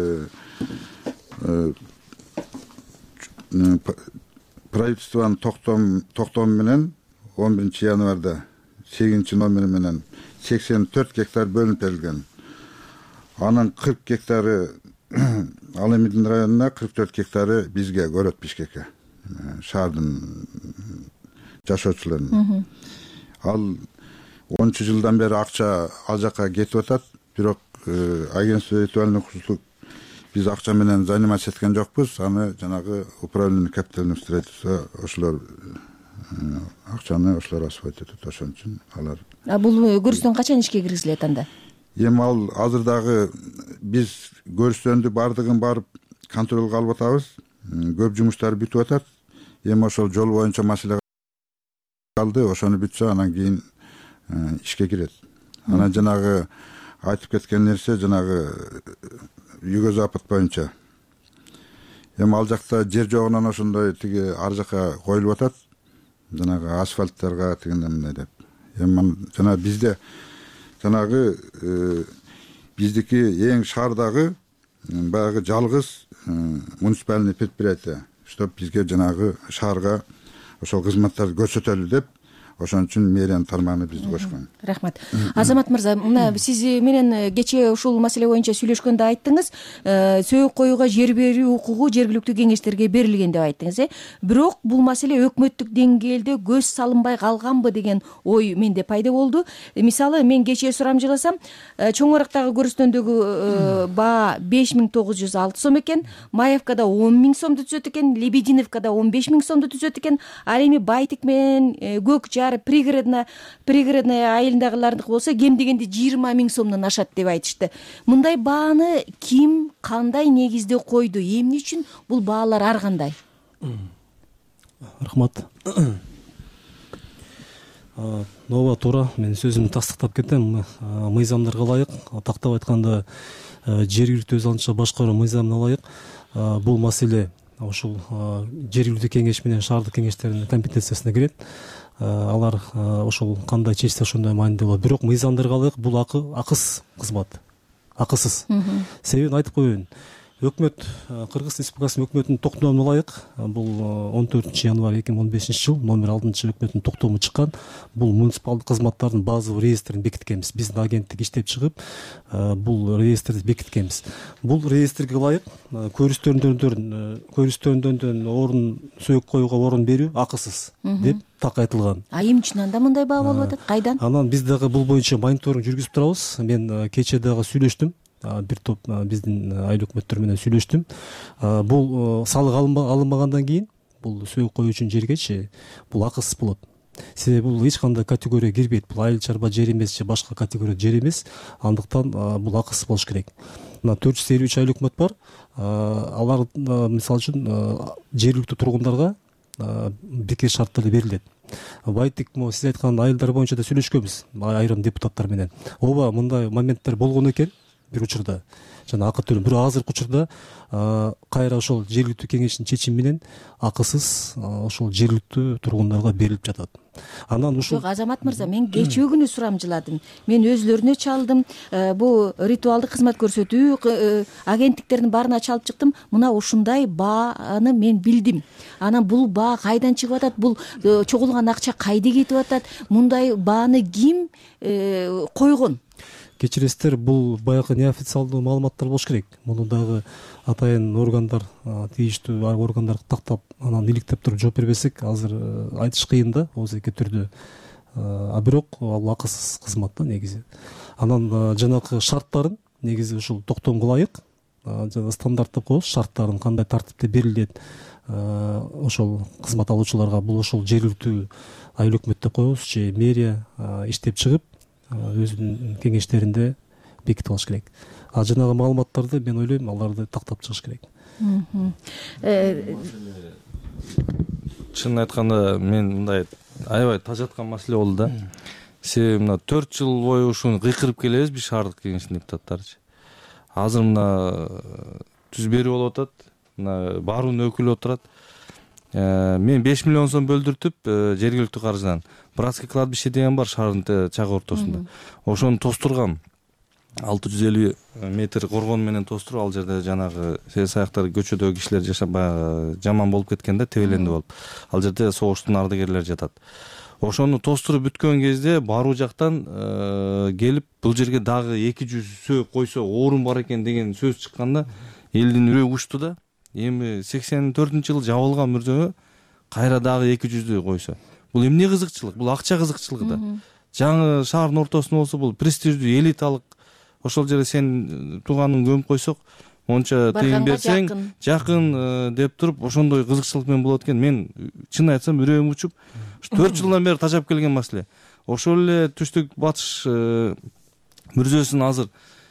правительствонун токтому менен 11-январда 8-номери менен 84 гектар бөлүнүп берилген. Анын 40 гектары Аламедин районуна, 44 гектары бизге, Город Бишкекке, шаардын жашоочуларына. Ал 13 жылдан бери акча ал жака кетип атат, бирок агентство ритуальный курслук биз акча менен заниматься эткен жокпуз. Аны жанагы управление капитального строительства ошолор акчаны ошолор освоить этет. Ошон үчүн алар. Бул көрүстөн качан ишке киргизилет анда? Эми ал азыр дагы биз көрүстөндү бардыгын барып контролго алып атабыз. Көп жумуштар бүтүп атат. Эми ошол жол боюнча маселе калды. Ошону бүтсө анан кийин ишке кирет. Анан жанагы айтып кеткен нерсе жанагы юго-запад боюнча. Эми ал жакта жер жогунан ошондой тиги ар жака коюлуп атат. Жанагы асфальттарга тигиндей мындай деп. Эми жана бизде жанагы биздики эң шаардагы баягы жалгыз муниципальный предприятие, чтоб бизге жанагы шаарга ошол кызматтарды көрсөтөлү деп, ошон үчүн мэриянын тармагына бизди кошкон. Рахмат. Азамат мырза, мына сиз менен кечээ ушул маселе боюнча сүйлөшкөндө айттыңыз, сөөк коюуга жер берүү укугу жергиликтүү кеңештерге берилген деп айттыңыз, Бирок бул маселе өкмөттүк деңгээлде көз салынбай калганбы деген ой менде пайда болду. Мисалы, мен кечээ сурамжыласам, Чоң Арактагы көрүстөндөгү баа 5906 сом экен, Маевкада 10.000 сомду түзөт экен, Лебединовкада 15.000 сомду түзөт экен. Ал эми Байтик менен Көк Жар пригородная айылындагылардыкы болсо кем дегенде 20.000 сомдон ашат деп айтышты. Мындай бааны ким, кандай негизде койду? Эмне үчүн бул баалар ар кандай? Рахмат. Ооба, туура. Мен сөзүмдү тастыктап кетем. Мыйзамдарга ылайык, тактап айтканда жергиликтүү өз алдынча башкаруу мыйзамына ылайык бул маселе ошол жергиликтүү кеңеш менен шаардык кеңештердин компетенциясына кирет. Алар ошол кандай чечсе ошондой маанилүү болот. Бирок мыйзамдарга ылайык бул акысыз кызмат. Акысыз. Себебин айтып коеюн. Өкмөт, Кыргыз Республикасынын өкмөтүнүн токтомуна ылайык, бул 14-январь 2015-жыл номер 6 өкмөттүн токтому чыккан. Бул муниципалдык кызматтардын базовый реестрин бекиткенбиз. Биздин агенттик иштеп чыгып, бул реестрди бекиткенбиз. Бул реестрге ылайык көрүстөндөн орун сөөк коюуга орун берүү акысыз деп так айтылган. Эмне үчүн анда мындай баа болуп атат? Кайдан? Анан биз дагы бул боюнча мониторинг жүргүзүп турабыз. Мен кечээ дагы сүйлөштүм. Бир топ биздин айыл өкмөттөр менен сүйлөштүм. Бул салык алынбагандан кийин бул сөөк коюу үчүн жергечи бул акысыз болот. Себеби бул эч кандай категория кирбейт. Бул айыл чарба жер эмес же башка категория жер эмес. Андыктан бул акысыз болуш керек. Мына 453 айыл өкмөт бар. Алар мисалы үчүн жергиликтүү тургундарга бекер шарттар берилет. Байтик, сиз айткан айылдар боюнча да сүйлөшкөнбүз айрым депутаттар менен. Ооба, мындай моменттер болгон экен. Бир учурда жана акы төлөм. Бирок азыркы учурда кайра ошол жергиликтүү кеңештин чечими менен акысыз ошол жергиликтүү тургундарга берилип жатат. Анан ушул Азамат мырза, мен кечээ күнү сурамжыладым. Мен өзлөрүнө чалдым. Бу ритуалдык кызмат көрсөтүү агенттиктердин баарына чалып чыктым. Мына ушундай бааны мен билдим. Анан бул баа кайдан чыгып атат? Бул чогулган акча кайда кетип атат? Мындай бааны ким койгон? Кечиресиздер, бул баягы неофициалдуу маалыматтар болуш керек. Муну дагы атайын органдар, тийиштүү органдар тактап, анан иликтеп туруп жооп бербесек, азыр айтыш кыйын да, оозеки түрдө а бирок ал акысыз кызмат да негизи. Анан жанагы шарттарын негизи ушул токтомго ылайык жана стандарттап коебуз, шарттарын кандай тартипте берилет ошол кызмат алуучуларга, бул ошол жергиликтүү айыл өкмөт деп коебуз же мэрия иштеп чыгып өзүнүн кеңештеринде бекитип алыш керек. А жанагы маалыматтарды мен ойлойм аларды тактап чыгыш керек. Чынын айтканда мен мындай аябай тажаткан маселе болду да. Себеби мына 4 жыл бою ушуну кыйкырып келебиз биз шаардык кеңештин депутаттарычы. Азыр мына түз берүү болуп атат, мына баарынын өкүлү отурат. Мен 5 миллион сом бөлдүртүп жергиликтүү каржыдан братский кладбище деген бар шаардын чагы ортосунда. Ошону тостургам. 650 метр коргон менен тостуруп, ал жерде жанагы саяктар көчөдөгү кишилер жашап жаман болуп кеткен да, тебеленди болуп. Ал жерде согуштун ардагерлери жатат. Ошону тостуруп бүткөн кезде баруу жактан келип бул жерге дагы 200 сөөк койсо орун бар экен деген сөз чыкканда элдин үрөгү учту да. Эми 84-жылы жабылган мүрзөгө кайра дагы 200 койсо. Бул эмне кызыкчылык? Бул акча кызыкчылыгы да. Жаңы шаардын ортосунда болсо бул престиждүү, элиталык ошол жерде сен тууганың көмүп койсок, монча тыйын берсең, жакын деп туруп, ошондой кызыкчылык менен болот экен. Мен чын айтсам үрөгүм учуп, 4 жылдан бери тажап келген маселе. Ошол эле түштүк батыш мүрзөсүн азыр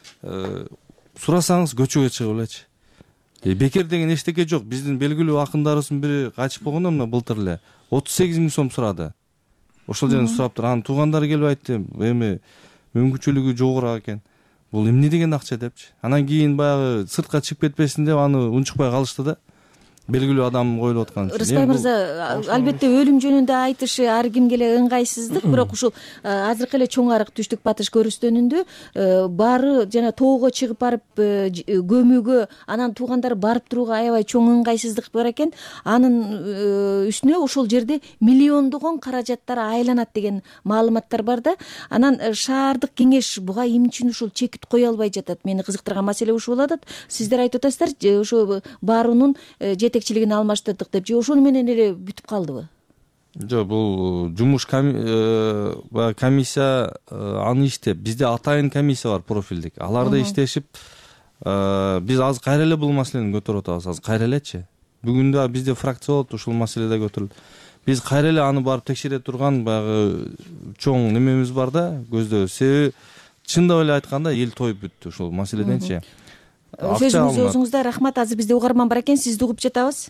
сурасаңыз көчөгө чыгып элечи. Бекер деген эчтеке жок. Биздин белгилүү акындарыбыздын бири качып болгондо мына былтыр эле 38 000 сом сурады. Ошол жерден сураптыр. Анын туугандары келип айтты, эми мүмкүнчүлүгү жогураак экен. Бул эмне деген акча депчи. Анан кийин баягы сыртка чыгып кетпесин деп аны унчукпай калышты да. Белгилүү адам коюлуп аткан үчүн. Рыспай мырза, албетте өлүм жөнүндө айтышы ар кимге эле ыңгайсыздык, бирок ушул азыркы эле чоң арык түштүк батыш көрүстөнүндө баары жана тоого чыгып барып көмүүгө анан туугандары барып турууга аябай чоң ыңгайсыздык бар экен. Анын үстүнө ошол жерде миллиондогон каражаттар айланат деген маалыматтар бар да. Анан шаардык кеңеш буга эмне үчүн ушул чекит кое албай жатат? Мени кызыктырган маселе ушул болуп атат. Сиздер айтып атасыздар, ошо баарунун жетекчилигин алмаштырдык деп, же ошону менен эле бүтүп калдыбы? Жок, бул жумуш комиссия аны иштеп, бизде атайын комиссия бар профилдик. Аларды иштешип, биз азыр кайра эле бул маселени көтөрүп атабыз. Азыр кайра элечи. Бүгүн да бизде фракция болот, ушул маселеде көтөрүлдү. Биз кайра эле аны барып текшере турган баягы чоң немебиз бар да, көздө. Себеби чындап эле айтканда эл тоюп бүттү ушул маселеденчи. Сөзүңүз өзүңүздө. Рахмат. Азыр бизде угарман бар экен, сизди угуп жатабыз.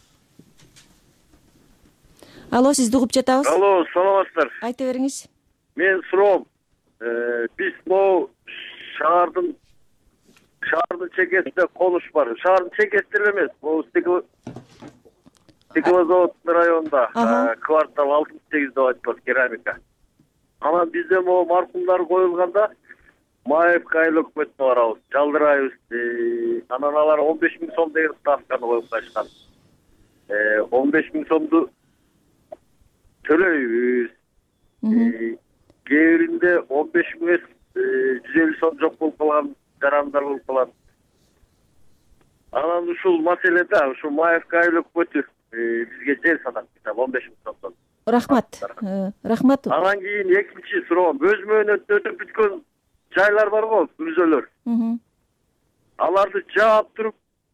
Алло, сизди угуп жатабыз. Алло, саламатсыздар. Айта бериңиз. Мен суроом, биз могу шаардын чекесинде конуш бар. Шаардын чекесинде эле эмес, могу Стеклозавод районунда квартал 68 деп айтып атат, керамика. Анан бизде могу маркумдар коюлганда Маевка айыл өкмөтүнө барабыз, жалдырайбыз. Анан алар 15 000 сом деген ставканы коюп кайышкан. 15 000 сомду төлөйбүз. Кээ биринде 15 000 эмес, 150 сом жок болуп калган жарандар болуп калат. Анан ушул маселеде ушу Маевка айыл өкмөтү бизге жер сатат, 15 000 сомдон. Рахмат. Рахмат. Анан кийин экинчи суроом, өз мөөнөтүн өтүп бүткөн жайлар бар го, мүрзөлөр. Аларды жаап туруп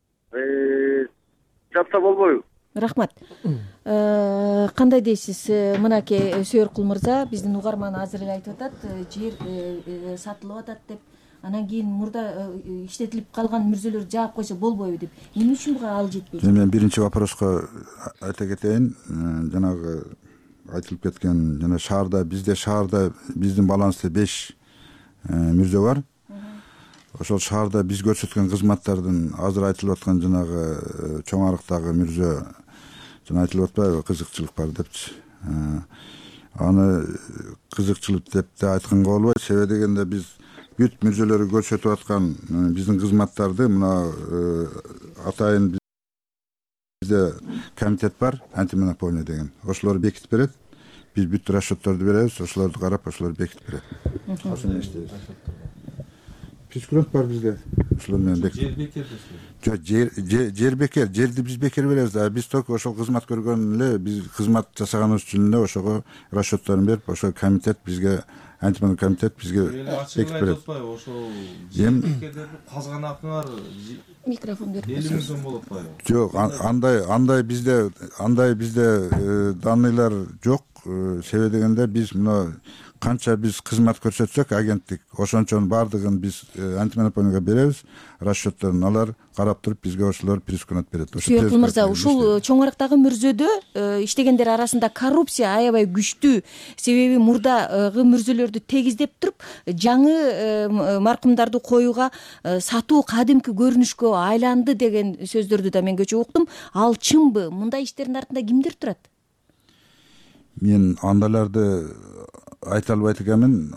жатса болбойбу? Рахмат. Кандай дейсиз? Мынакей Сүйөркул мырза биздин угарман азыр эле айтып атат, жер сатылып атат деп. Анан кийин мурда иштетилип калган мүрзөлөр жаап койсо болбойбу деп. Эмне үчүн буга ал жетпейт? Мен биринчи вопроска айта кетейин. Жанагы айтылып кеткен, жана бизде шаарда биздин баланста 5 мүрзө бар. Ошол шаарда биз көрсөткөн кызматтардын азыр айтылып аткан жанагы чоң арыктагы мүрзө жана айтылып атпайбы, кызыкчылык бар депчи. Аны кызыкчылык деп да айтканга болбойт. Себеби дегенде биз бүт мүрзөлөрү көрсөтүп аткан биздин кызматтарды мына атайын бизде комитет бар, антимонополия деген. Ошолор бекитип берет. Биз бүт расчетторду беребиз, ошолорду карап, ошолор бекитип берет. Прескурант бар бизде. ушулар менен жер бекер жок, жер бекер, жерди биз бекер беребиз да. Биз только ошол кызмат көргөн эле, биз кызмат жасаганыбыз үчүн эле ошого расчёттарын берип, ошо комитет бизге, антимонополдук комитет бизге бекитип берет. Ошол жер бекерлерди казган акыңар микрофон берип элүү сом болуп атпайбы? Жок, андай бизде данныйлар жок. Себеби дегенде биз мына канча биз кызмат көрсөтсөк агенттик, ошончонун баардыгын биз антимонополияга беребиз, расчёттарын алар карап туруп бизге ошолор пресконат берет. Сүйөкул мырза, ушул чоң арактагы мүрзөдө иштегендер арасында коррупция аябай күчтүү. Себеби мурдагы мүрзөлөрдү тегиздеп туруп, жаңы маркумдарды коюуга сатуу кадимки көрүнүшкө айланды деген сөздөрдү да мен көчүп уктум. Ал чынбы? Мындай иштердин артында кимдер турат? Мен андайларды айта албайт экенмин.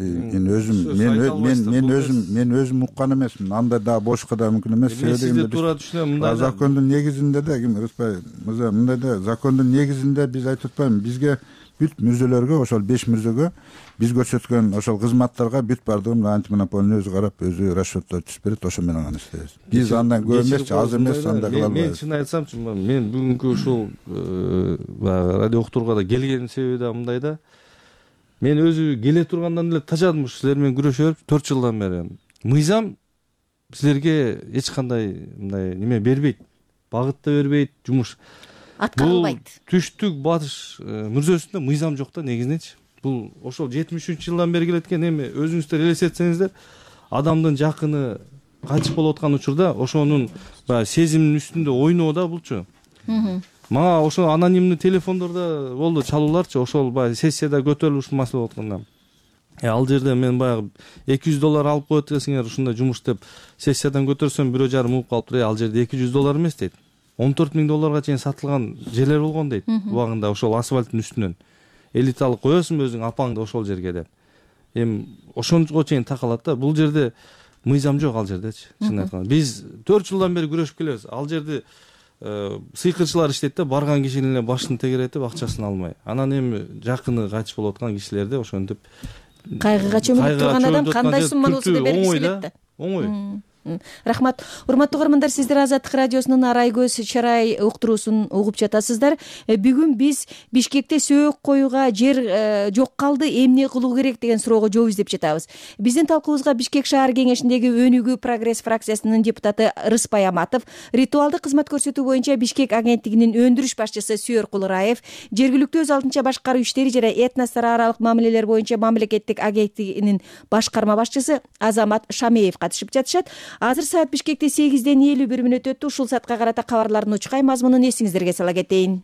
Мен өзүм уккан эмесмин. Андай да бошко да мүмкүн эмес. Сизди туура түшүнөм. Мындай закондун негизинде да, Рыспай мырза, мындай да закондун негизинде биз айтып атпайбы, бизге бүт мүрзөлөргө, ошол 5 мүрзөгө биз көрсөткөн ошол кызматтарга бүт баардыгын антимонополия өзү карап, өзү расчёттор түзүп берет, ошо менен гана иштейбиз. Биз андан көп эмес, аз эмес, андай кыла албайбыз. Мен чын айтсамчы, мен бүгүнкү ушул баягы радио уктурууга да келгеним себеби да мындай да. Мен өзү келе тургандан эле тажадым ушу силер менен күрөшө берип 4 жылдан бери. Мыйзам силерге эч кандай мындай неме бербейт, багыт да бербейт, жумуш аткарылбайт. Түштүк батыш мүрзөсүндө мыйзам жок да негизинечи. Бул ошол 73-жылдан бери келет экен. Эми өзүңүздөр элестетсеңиздер, адамдын жакыны кайтыш болуп аткан учурда ошонун баягы сезиминин үстүндө ойноо да булчу. Мага ошо анонимдүү телефондордо болду чалууларчы, ошол баягы сессияда көтөрүлүп ушул маселе болуп атканда. Ал жерде мен баягы $200 алып коет экенсиңер ушундай жумуш деп сессиядан көтөрсөм, бирөө угуп калыптыр. Ал жерде $200 эмес дейт. $14,000 чейин сатылган жерлер болгон дейт. Убагында ошол асфальттын үстүнөн. Элиталык коесуң өзүң апаңды ошол жерге деп. Эми ошонго чейин такалат да. Бул жерде мыйзам жок ал жердечи. Чын айтканда. Биз 4 жылдан бери күрөшүп келебиз. Ал жерде сыйкырчылар иштейт да, барган кишинин эле башын тегеретип акчасын алмай. Анан эми жакыны кайтыш болуп аткан кишилерди ошентип кайгыга чөмүлүп турган адам кандай сумманы болсо да бергиси келет да. Оңой. Рахмат. Урматтуу угармандар, сиздер Азаттык радиосунун Арай көз чарай уктуруусун угуп жатасыздар. Бүгүн биз Бишкекте сөөк коюуга жер жок калды, эмне кылуу керек деген суроого жооп издеп жатабыз. Биздин талкуубузга Бишкек шаар кеңешиндеги Өнүгүү прогресс фракциясынын депутаты Рыспай Аматов, ритуалдык кызмат көрсөтүү боюнча Бишкек агенттигинин өндүрүш башчысы Сүйөркул Раев, жергиликтүү өз алдынча башкаруу иштери жана этностор аралык мамилелер боюнча мамлекеттик агенттигинин башкарма башчысы Азамат Шамеев катышып жатышат. Азыр саат Бишкекте 8:51 өттү. Ушул саатка карата кабарлардын учкай мазмунун эсиңиздерге сала кетейин.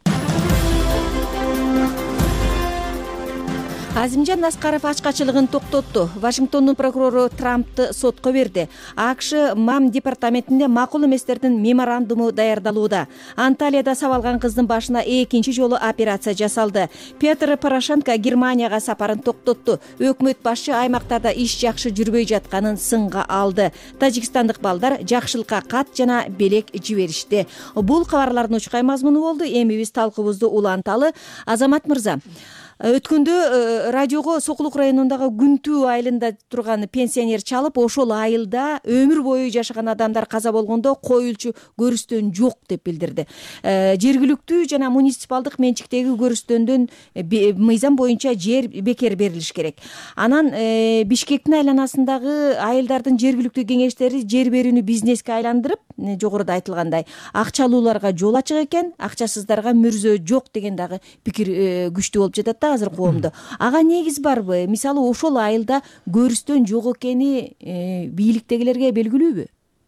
Азимжан Наскаров ачкачылыгын токтотту. Вашингтондун прокурору Трампты сотко берди. АКШ МАМ департаментинде макул эместердин меморандуму даярдалууда. Анталияда сабалган кыздын башына экинчи жолу операция жасалды. Петр Порошенко Германияга сапарын токтотту. Өкмөт башчы аймактарда иш жакшы жүрбөй жатканын сынга алды. Тажикстандык балдар жакшылыкка кат жана белек жиберишти. Бул кабарлардын учкай мазмуну болду. Эми биз талкуубузду уланталы. Азамат мырза, өткөндө радиого Сокулук районундагы Күнтүү айылында турган пенсионер чалып, ошол айылда өмүр бою жашаган адамдар каза болгондо коюлчу көрүстөн жок деп билдирди. Жергиликтүү жана муниципалдык менчиктеги көрүстөндөн мыйзам боюнча жер бекер берилиш керек. Анан Бишкектин айланасындагы айылдардын жергиликтүү кеңештери жер берүүнү бизнеске айландырып, жогоруда айтылгандай, акчалууларга жол ачык экен, акчасыздарга мүрзө жок деген дагы пикир күчтүү болуп жатат да азыр коомдо. Ага негиз барбы? Мисалы, ошол айылда көрүстөн жок экени бийликтегилерге белгилүүбү?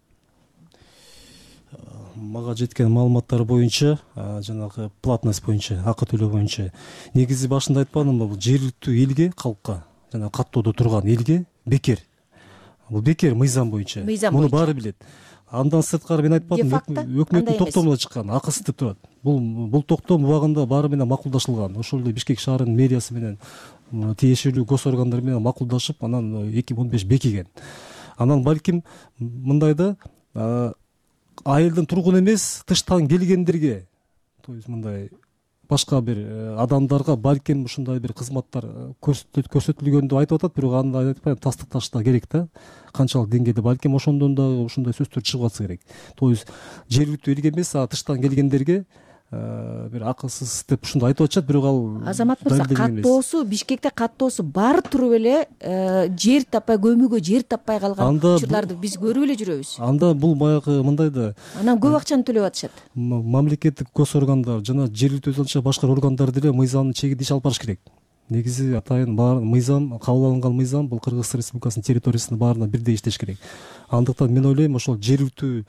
Мага жеткен маалыматтар боюнча, жанагы платность боюнча, акы төлөө боюнча, негизи башында айтпадымбы, бул жергиликтүү элге, калкка, жана каттоодо турган элге бекер. Бул бекер мыйзам боюнча. Муну баары билет. Андан сырткары мен айтпадым, өкмөттүн токтомуна чыккан, акысыз деп турат. Бул токтом убагында баары менен макулдашылган. Ошол эле Бишкек шаарынын мэриясы менен тиешелүү гос органдар менен макулдашып, анан 2015 бекиген. Анан балким мындай да, айылдын тургуну эмес, тыштан келгендерге, то есть мындай башка бир адамдарга балким ушундай бир кызматтар көрсөтүлгөн деп айтып атат, бирок аны айтпайм, тастыкташ да керек да, канчалык деңгээлде балким ошондон да ушундай сөздөр чыгып атса керек. То есть жергиликтүү элге эмес, тыштан келгендерге бир акылсыз деп ушундай айтып атышат, бирок ал Азамат мырза, каттоосу Бишкекте каттоосу бар туруп эле жер таппай, көмүүгө жер таппай калган учурларды биз көрүп эле жүрөбүз. Анда бул баягы мындай да, анан көп акчаны төлөп атышат. Мамлекеттик гос органдар жана жергиликтүү өзү анча башкар органдар деле мыйзамдын чегинде иш алып барыш керек. Негизи атайын мыйзам, кабыл алынган мыйзам бул Кыргыз Республикасынын территориясында баарына бирдей иштеш керек. Андыктан мен ойлойм, ошол жергиликтүү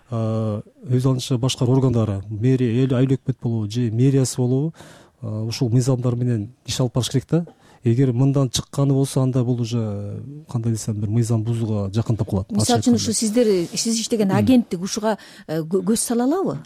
өз анча башкар органдары, мэрия, эл айыл өкмөт болобу же мэриясы болобу, ушул мыйзамдар менен иш алып барыш керек да. Эгер мындан чыкканы болсо, анда бул уже кандай десем, бир мыйзам бузууга жакындап калат. Мисалы үчүн ушу сиз иштеген агенттик ушуга көз сала алабы?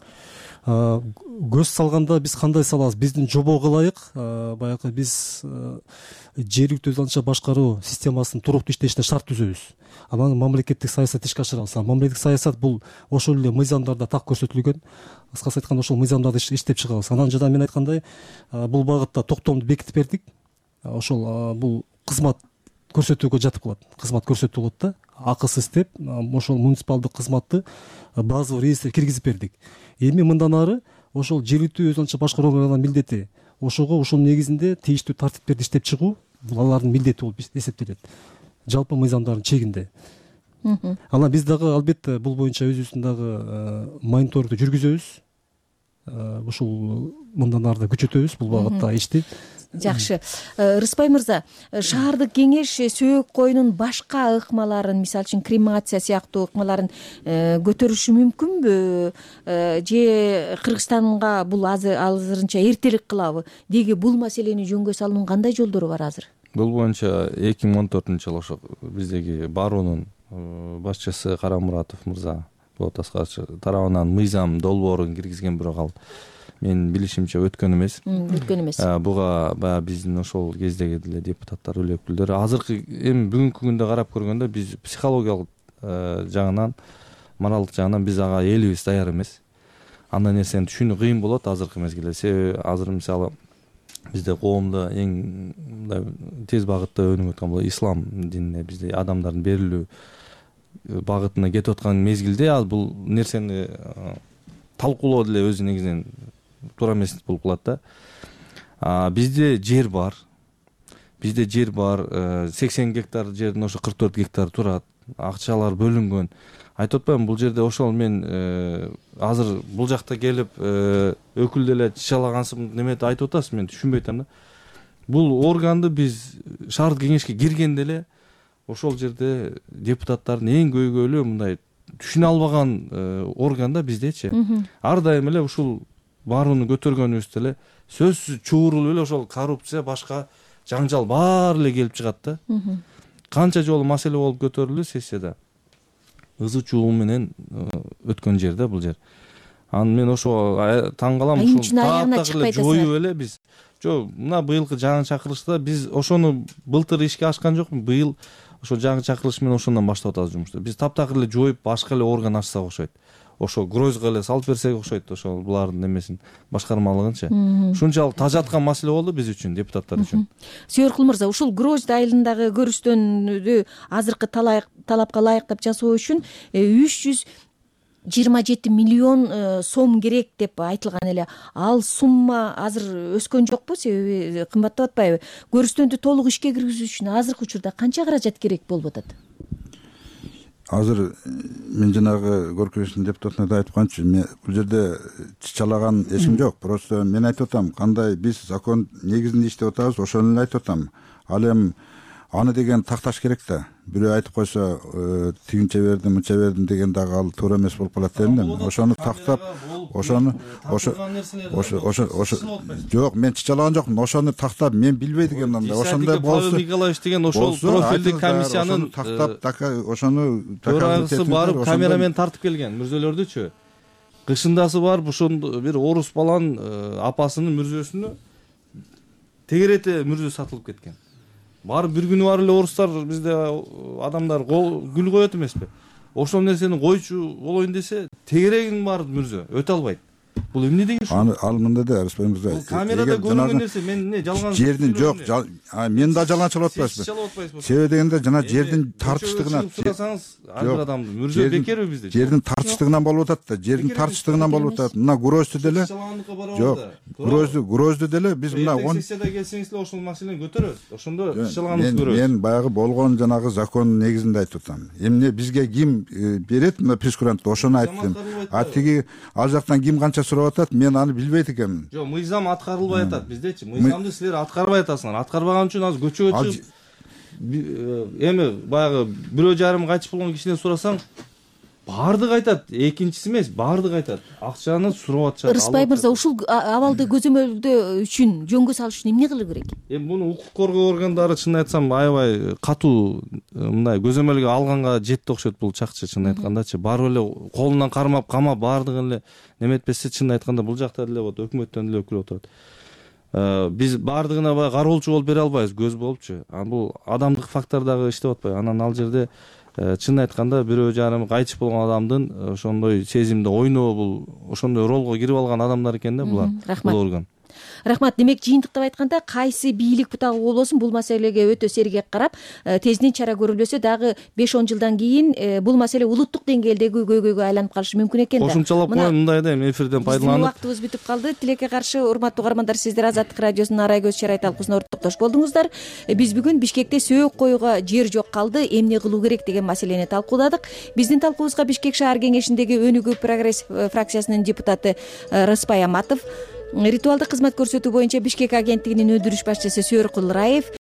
Көз салганда биз кандай салабыз? Биздин жобого ылайык баягы биз жергиликтүү өз анча башкаруу системасынын туруктуу иштешине шарт түзөбүз. Анан мамлекеттик саясат ишке ашырабыз. Мамлекеттик саясат бул ошол эле мыйзамдарда так көрсөтүлгөн. Кыскасы айтканда ошол мыйзамдарды иштеп чыгабыз. Анан жана мен айткандай бул багытта токтомду бекитип бердик. Ошол бул кызмат көрсөтүүгө жатып калат. Кызмат көрсөтүү болот да. Акысыз деп ошол муниципалдык кызматты базовый реестрге киргизип бердик. Эми мындан ары ошол жергиликтүү өз анча башкаруу органдарынын милдети, ошого ушунун негизинде тийиштүү тартиптерди иштеп чыгуу, бул алардын милдети болуп эсептелет. Жалпы мыйзамдардын чегинде. Анан биз дагы албетте бул боюнча өзүбүздүн дагы мониторингду жүргүзөбүз. Ушул мындан ары да күчөтөбүз бул багытта ишти. Жакшы. Рыспай мырза, шаардык кеңеш сөөк коюнун башка ыкмаларын, мисалы үчүн кремация сыяктуу ыкмаларын көтөрүшү мүмкүнбү? Же Кыргызстанга бул азырынча эртелик кылабы? Деги бул маселени жөнгө салуунун кандай жолдору бар азыр? Бул боюнча 2014-жылы ошо биздеги баруунун башчысы Карамуратов мырза болот Аскарчы тарабынан мыйзам долбоорун киргизген, бирок ал менин билишимче өткөн эмес. Буга баягы биздин ошол кездеги деле депутаттар, эл өкүлдөрү азыркы эми бүгүнкү күндө карап көргөндө биз психологиялык жагынан, моралдык жагынан биз ага элибиз даяр эмес. Андай нерсени түшүнүү кыйын болот азыркы мезгилде. Себеби азыр мисалы бизде коомдо эң тез багытта өнүгүп аткан бул ислам динине бизде адамдардын берилүү багытына кетип аткан мезгилде ал бул нерсени талкуулоо деле өзү негизинен туура эмес болуп калат да. Бизде жер бар. 80 гектар жердин ошо 44 гектар турат. Акчалар бөлүнгөн. Айтып атпаймынбы, бул жерде ошол мен азыр бул жакта келип өкүл деле чычалагансып неметип айтып атасыз, мен түшүнбөй атам да. Бул органды биз шаардык кеңешке киргенде эле ошол жерде депутаттардын эң көйгөйлүү мындай түшүнө албаган орган да биздечи. Ар дайым эле ушул баарууну көтөргөнүбүздө эле сөзсүз чуурулуп эле ошол коррупция, башка жаңжал баары эле келип чыгат да. Канча жолу маселе болуп көтөрүлдү сессияда. Ызы чуу менен өткөн жер да бул жер. Анан мен ошо таң калам, ушул таап жоюп эле биз. Жок, мына быйылкы жаңы чакырылышта биз ошону былтыр ишке ашкан жокпу, быйыл ошо жаңы чакырылыш менен ошондон баштап атабыз жумушту. Биз таптакыр эле жоюп, башка эле орган ачсак окшойт. Ошо Гройзго эле салып берсек окшойт, ошол булардын эмесин башкармалыгынчы. Ушунчалык тажаткан маселе болду биз үчүн, депутаттар үчүн. Сүйөркул мырза, ушул Гройз айылындагы көрүстөндү азыркы талапка ылайыктап жасоо үчүн 327 миллион сом керек деп айтылган эле. Ал сумма азыр өскөн жокпу, себеби кымбаттап атпайбы? Көрүстөндү толук ишке киргизүү үчүн азыркы учурда канча каражат керек болуп атат? Азыр мен жанагы көркөбүздүн депутатына да айтканчы, бул жерде чычалаган эч ким жок. Просто мен айтып атам, кандай биз закон негизинде иштеп атабыз, ошону эле айтып атам. Ал эми аны деген такташ керек да. Бирөө айтып койсо, тигинче бердим, мынча бердим деген дагы ал туура эмес болуп калат дейм. Ошону тактап, ошо жок, мен чычалаган жокмун. Ошону тактап, мен билбей дегем анда. Ошондой болсо, Павел Николаевич деген ошол профилдик комиссиянын тактап, ошону төрагасы барып камерамен тартып келген мүрзөлөрдүчү. Кышындасы барып ошондо бир орус баланын апасынын мүрзөсүнө тегерете мүрзө сатылып кеткен. Барып бир күнү бар эле орустар бизде адамдар гүл коет эмеспи? Ошол нерсени койчу болоюн десе, тегерегин бар мүрзө өтө албайт. бул эмне деген ал мындай да Арыспай мырза, бул камерада көрүнгөн нерсе мен эмне жалган жердин жок, мен да жалганчылап атпайсызбы? Себеби дегенде жана жердин тартыштыгынан сурасаңыз ар бир адамдын мөрзө бекерби бизде? Жердин тартыштыгынан болуп атат да, жердин тартыштыгынан болуп атат. Мына Гроздду деле жок, Гроздду деле биз мына 10 сессияда келсеңиз эле ошол маселени көтөрөбүз. Ошондо иш жалганыбызды көрөбүз. Мен баягы болгон жанагы закондун негизинде айтып атам. Эмне бизге ким берет мына прескурантты, ошону айттым. А тиги ал жактан ким канча сурап атат, мен аны билбейт экенмин. Жок, мыйзам аткарылбай атат биздечи. Мыйзамды силер аткарбай атасыңар. Аткарбаган үчүн азыр көчөгө чыгып эми баягы 1,5 кайтыш болгон кишиден сурасаң, баардыгы айтат, экинчиси эмес, баардыгы айтат. Акчаны сурап атышат. Рыспай мырза, ушул абалды көзөмөлдөө үчүн, жөнгө салыш үчүн эмне кылуу керек? Эми муну укук коргоо органдары чынын айтсам аябай катуу мындай көзөмөлгө алганга жетти окшойт бул чакчы, чынын айткандачы. Барып эле колунан кармап, камап баардыгын эле неметпесе, чынын айтканда бул жакта деле вот өкмөттөн деле өкүл отурат. Биз баардыгына баягы кароолчу болуп бере албайбыз, көз болупчу. Бул адамдык фактор дагы иштеп атпайбы. Анан ал жерде чынын айтканда 1,5 кайтыш болгон адамдын ошондой сезимде ойноо, бул ошондой ролго кирип алган адамдар экен да булар, бул орган. Рахмат. Демек, жыйынтыктап айтканда, кайсы бийлик бутагы болбосун бул маселеге өтө сергек карап, тезинен чара көрүлбөсө дагы 5-10 жылдан кийин бул маселе улуттук деңгээлдеги көйгөйгө айланып калышы мүмкүн экен да. Кошумчалап коеюн мындай да, эми эфирден пайдаланып. Убактыбыз бүтүп калды. Тилекке каршы, урматтуу угармандар, сиздер Азаттык радиосунун Арай көз чарай талкуусуна ортоктош болдуңуздар. Биз бүгүн Бишкекте сөөк коюуга жер жок калды, эмне кылуу керек деген маселени талкууладык. Биздин талкуубузга Бишкек шаар кеңешиндеги Өнүгүү прогресс фракциясынын депутаты Рыспай Аматов, ритуалдык кызмат көрсөтүү боюнча Бишкек агенттигинин өндүрүш башчысы Сүйөркул Раев,